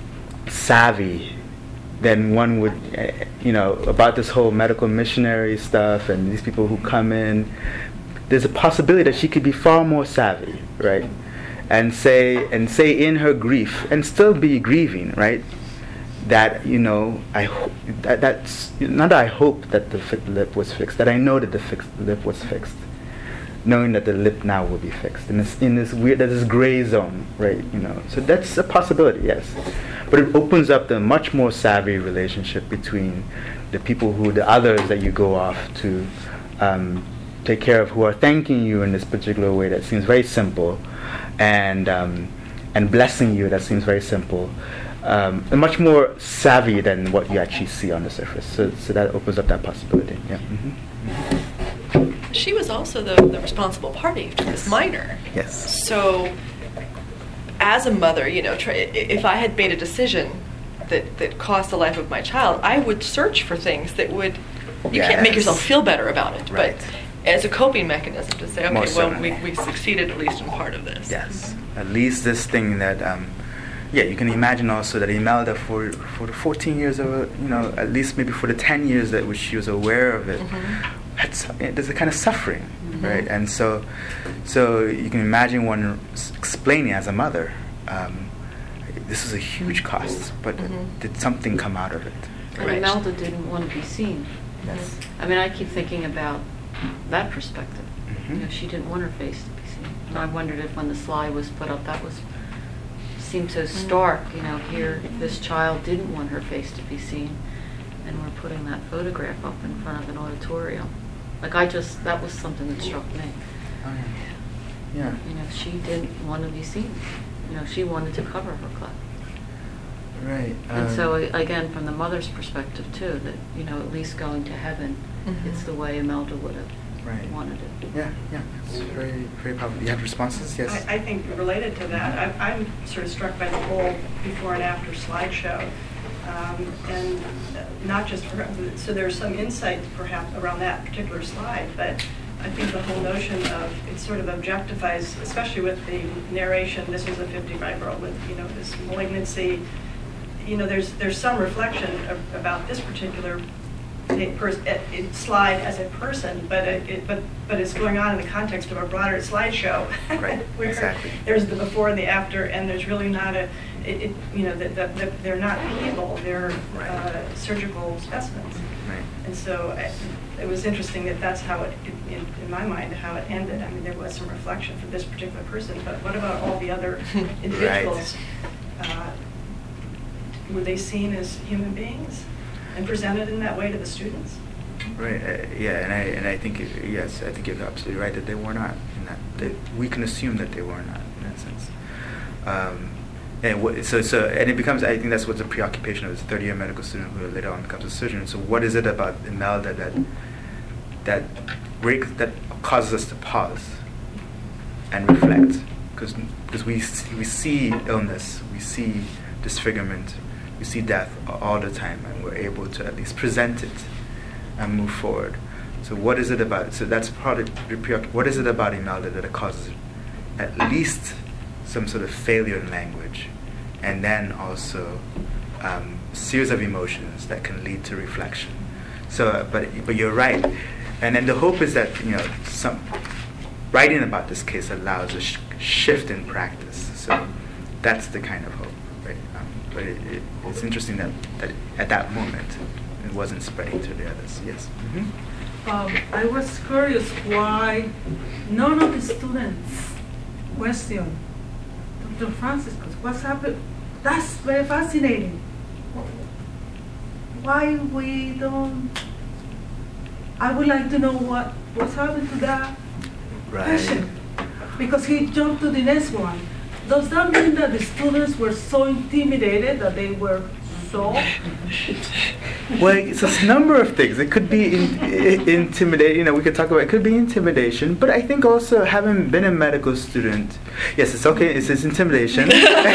savvy than one would, uh, you know, about this whole medical missionary stuff and these people who come in. There's a possibility that she could be far more savvy, right? And say, and say in her grief, and still be grieving, right? That, you know, I ho- that that's not that I hope that the fi- lip was fixed, that I know that the fixed lip was fixed, knowing that the lip now will be fixed in this in this weird, there's this gray zone, right? You know, so that's a possibility, yes, but it opens up the much more savvy relationship between the people who, the others that you go off to um, take care of, who are thanking you in this particular way that seems very simple, and um, and blessing you that seems very simple. Um, and much more savvy than what you actually see on the surface. So, so that opens up that possibility. Yeah. Mm-hmm. She was also the, the responsible party to this minor. Yes. So, as a mother, you know, try, if I had made a decision that, that cost the life of my child, I would search for things that would. You yes. can't make yourself feel better about it, right. But as a coping mechanism to say, okay, Most well, we, we succeeded at least in part of this. Yes. At least this thing that. Um, Yeah, you can imagine also that Imelda, for for the fourteen years of, you know, at least maybe for the ten years that which she was aware of it, mm-hmm. had su- there's a kind of suffering, mm-hmm. right? And so, so you can imagine one s- explaining as a mother, um, this is a huge cost, but mm-hmm. did something come out of it? And right. Imelda didn't want to be seen. Yes. I mean, I keep thinking about that perspective. Mm-hmm. You know, she didn't want her face to be seen. And I wondered if when the slide was put up, that was. Seemed so stark, you know, here this child didn't want her face to be seen, and we're putting that photograph up in front of an auditorium. Like, I just, that was something that struck me. Oh, yeah. Yeah. You know, she didn't want to be seen. You know, she wanted to cover her cleft. Right. Um, and so, again, from the mother's perspective, too, that, you know, at least going to heaven, mm-hmm. it's the way Imelda would have right. wanted it. Yeah, yeah. It's very, very powerful. You have responses? Yes? I, I think related to that, I'm, I'm sort of struck by the whole before and after slideshow. Um, and not just for, so there's some insight perhaps around that particular slide, but I think the whole notion of, it sort of objectifies, especially with the narration, this is a fifty-five-year-old with, you know, this malignancy. You know, there's there's some reflection of, about this particular pers- it, it slide as a person, but it, it, but but it's going on in the context of a broader slideshow. Right. Where Exactly. there's the before and the after, and there's really not a, it, it, you know, that the, the, they're not people, they're Right. uh, surgical specimens. Right. And so I, it was interesting that that's how it, in, in my mind, how it ended. I mean, there was some reflection for this particular person, but what about all the other individuals? Right. Uh, were they seen as human beings and presented in that way to the students? Right. Uh, yeah, and I and I think it, yes, I think you're absolutely right that they were not. In that, that we can assume that they were not in that sense. Um, and what, so so and it becomes. I think that's what's a preoccupation of this third-year medical student who later on becomes a surgeon. So what is it about Imelda that that breaks that causes us to pause and reflect? Because because we see, we see illness, we see disfigurement, we see death all the time, and we're able to at least present it and move forward. So what is it about? So that's part of the preoccupation. What is it about Imelda that it causes at least some sort of failure in language, and then also um, series of emotions that can lead to reflection. So, uh, but but you're right, and then the hope is that you know some writing about this case allows a sh- shift in practice. So that's the kind of hope, right? Um, but it, it, it's interesting that, that at that moment it wasn't spreading to the others. Yes. Mm-hmm. Um, I was curious why none of the students questioned Doctor Francis, because what's happened? That's very fascinating. Why we don't? I would like to know what what's happened to that Right. patient, because he jumped to the next one. Does that mean that the students were so intimidated that they were so? Well, it's a number of things. It could be in, I- intimidating. You know, we could talk about. It could be intimidation, but I think also having been a medical student, yes, it's okay. It's, it's intimidation.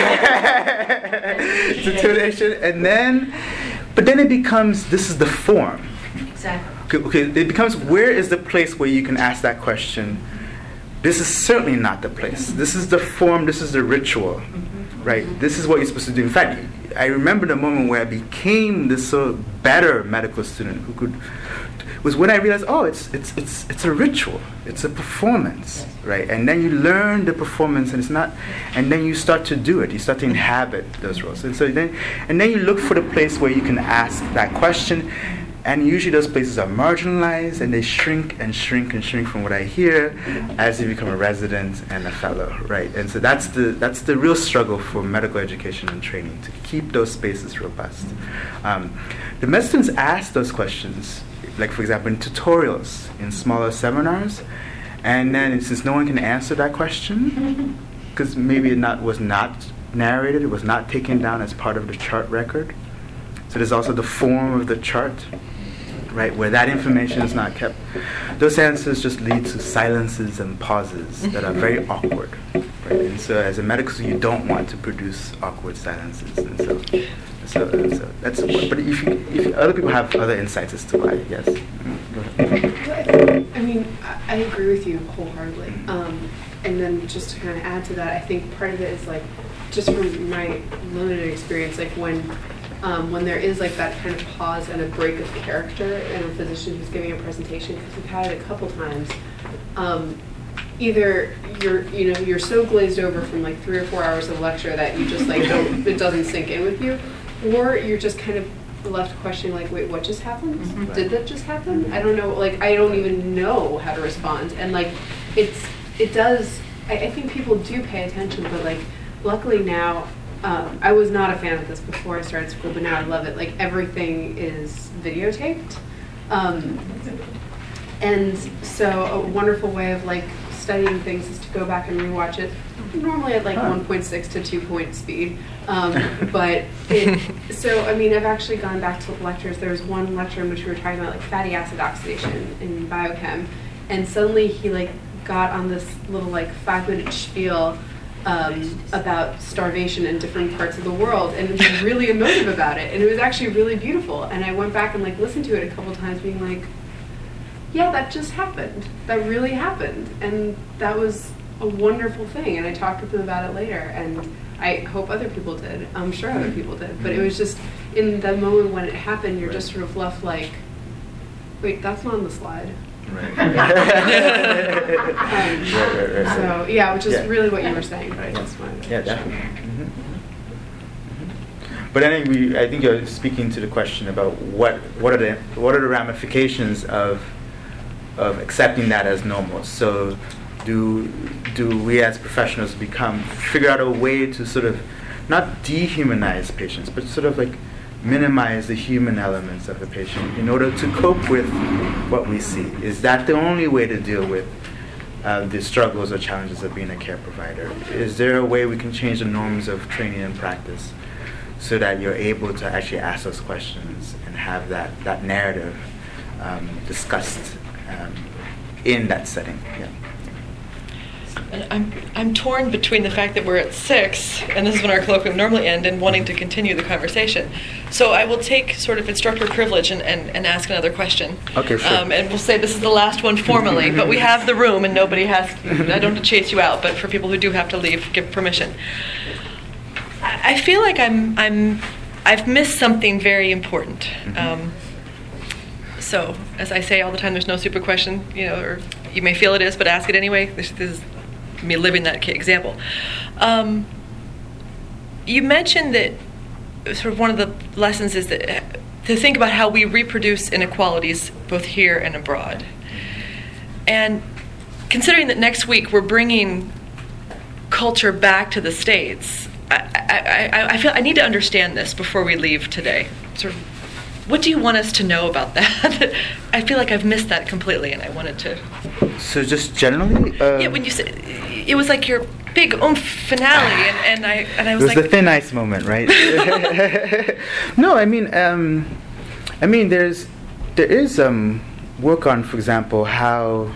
It's intimidation, and then, but then it becomes this is the form. Exactly. Okay, okay, it becomes where is the place where you can ask that question. This is certainly not the place. This is the form. This is the ritual, right? This is what you're supposed to do. In fact, I remember the moment where I became this sort of better medical student who could, was when I realized, oh, it's it's it's it's a ritual. It's a performance, right? And then you learn the performance, and it's not, and then you start to do it. You start to inhabit those roles, and so then, and then you look for the place where you can ask that question. And usually those places are marginalized, and they shrink and shrink and shrink from what I hear as you become a resident and a fellow, right? And so that's the that's the real struggle for medical education and training, to keep those spaces robust. Um, the med students ask those questions, like for example in tutorials, in smaller seminars, and then since no one can answer that question, because maybe it not was not narrated, it was not taken down as part of the chart record. So there's also the form of the chart, right, where that information is not kept. Those answers just lead to silences and pauses that are very awkward, right? And so as a medical student, you don't want to produce awkward silences. And so, so, so that's, but if, you, if other people have other insights as to why, yes. Go ahead. I mean, I, I agree with you wholeheartedly. Um, and then just to kind of add to that, I think part of it is like, just from my limited experience, like when Um, when there is like that kind of pause and a break of character in a physician who's giving a presentation, because we've had it a couple times. Um, either you're, you know, you're so glazed over from like three or four hours of lecture that you just like don't, it doesn't sink in with you, or you're just kind of left questioning like, wait, what just happened? Mm-hmm. Did that just happen? I don't know. Like, I don't even know how to respond. And like, it's, it does. I, I think people do pay attention, but like, luckily now. Um, I was not a fan of this before I started school, but now I love it. Like, everything is videotaped. Um, and so a wonderful way of like studying things is to go back and rewatch it, normally at like huh. one point six to two point speed. Um, but it, so, I mean, I've actually gone back to lectures. There was one lecture in which we were talking about like fatty acid oxidation in biochem, and suddenly he like got on this little like five minute spiel Um, about starvation in different parts of the world, and was really emotive about it, and it was actually really beautiful. And I went back and like listened to it a couple times, being like, yeah, that just happened. That really happened. And that was a wonderful thing. And I talked with them about it later. And I hope other people did. I'm sure other people did. But it was just, in the moment when it happened, you're just sort of left like, wait, that's not on the slide. Right. um, right, right, right. So, yeah, which is Yeah. really what you were saying, but I just wanted to Yeah, definitely. Mm-hmm. But I think we, I think you're speaking to the question about what what are the what are the ramifications of of accepting that as normal. So, do do we as professionals become figure out a way to sort of not dehumanize patients, but sort of like minimize the human elements of the patient in order to cope with what we see? Is that the only way to deal with uh, the struggles or challenges of being a care provider? Is there a way we can change the norms of training and practice so that you're able to actually ask those questions and have that, that narrative um, discussed um, in that setting? Yeah. And I'm I'm torn between the fact that we're at six, and this is when our colloquium normally end, and wanting to continue the conversation. So I will take sort of instructor privilege and, and, and ask another question. Okay, sure. Um, and we'll say this is the last one formally, but we have the room, and nobody has. I don't have to chase you out, but for people who do have to leave, give permission. I, I feel like I'm I'm I've missed something very important. Mm-hmm. Um, so as I say all the time, there's no super question, you know, or you may feel it is, but ask it anyway. This, this is me living that example. Um, you mentioned that sort of one of the lessons is that to think about how we reproduce inequalities both here and abroad. And considering that next week we're bringing culture back to the States, I, I, I, I feel I need to understand this before we leave today. Sort of, what do you want us to know about that? I feel like I've missed that completely, and I wanted to. So just generally, um, yeah, when you said it was like your big oomph finale, and, and I and I was, it was like the thin ice moment, right? No, I mean, um, I mean, there's there is um, work on, for example, how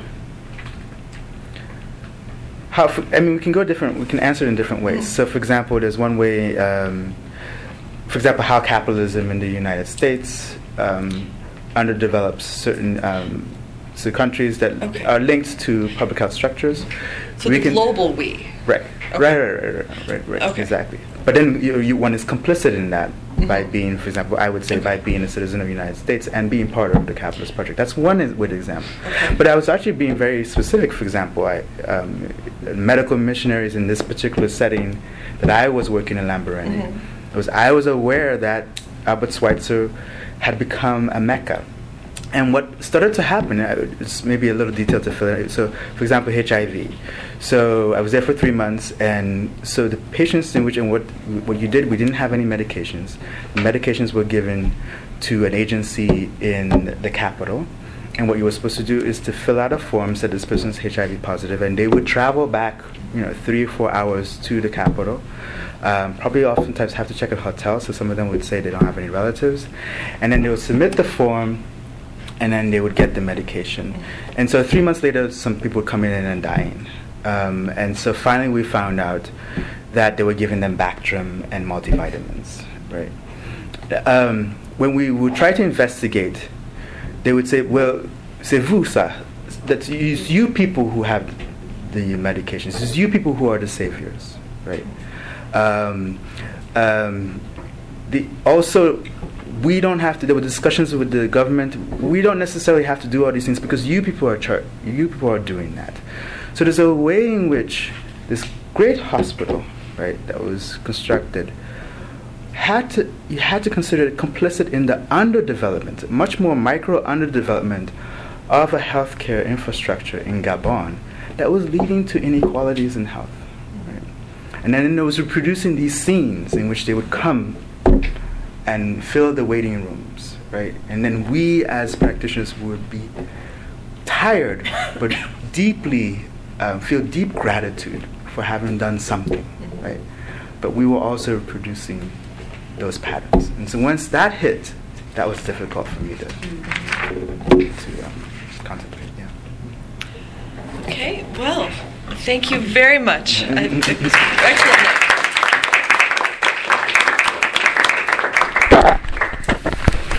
how I mean, we can go different. We can answer it in different ways. Mm. So, for example, there's one way. Um, for example, how capitalism in the United States um, underdevelops certain. Um, So countries that okay. are linked to public health structures. So we the can, global we. Right. Okay. Right, right, right, right, right, right. Okay. Exactly. But then you, you, one is complicit in that mm-hmm. by being, for example, I would say by being a citizen of the United States and being part of the capitalist project. That's one is, with example. Okay. But I was actually being very specific. For example, I, um, medical missionaries in this particular setting that I was working in Lamborghini, mm-hmm. was I was aware that Albert Schweitzer had become a Mecca. And what started to happen, uh, it's maybe a little detail to fill in. So, for example, H I V. So I was there for three months, and so the patients in which and what what you did, we didn't have any medications. The medications were given to an agency in the capital, and what you were supposed to do is to fill out a form said this person's H I V positive, and they would travel back, you know, three or four hours to the capital. Um, probably oftentimes have to check a hotel, so some of them would say they don't have any relatives, and then they would submit the form. And then they would get the medication. And so three months later, some people would come in and dying. Um, and so finally we found out that they were giving them Bactrim and multivitamins, right? Um, when we would try to investigate, they would say, well, c'est vous ça. That's it's you people who have the medications. It's you people who are the saviors, right? Um, um, the, also, we don't have to. There were discussions with the government. We don't necessarily have to do all these things because you people are char- you people are doing that. So there's a way in which this great hospital, right, that was constructed, had to you had to consider it complicit in the underdevelopment, much more micro underdevelopment of a healthcare infrastructure in Gabon that was leading to inequalities in health. Right? And then it was reproducing these scenes in which they would come and fill the waiting rooms, right? And then we as practitioners would be tired, but deeply um, feel deep gratitude for having done something, right? But we were also reproducing those patterns. And so once that hit, that was difficult for me to, to um, contemplate, yeah. Okay, well, thank you very much. I, excellent.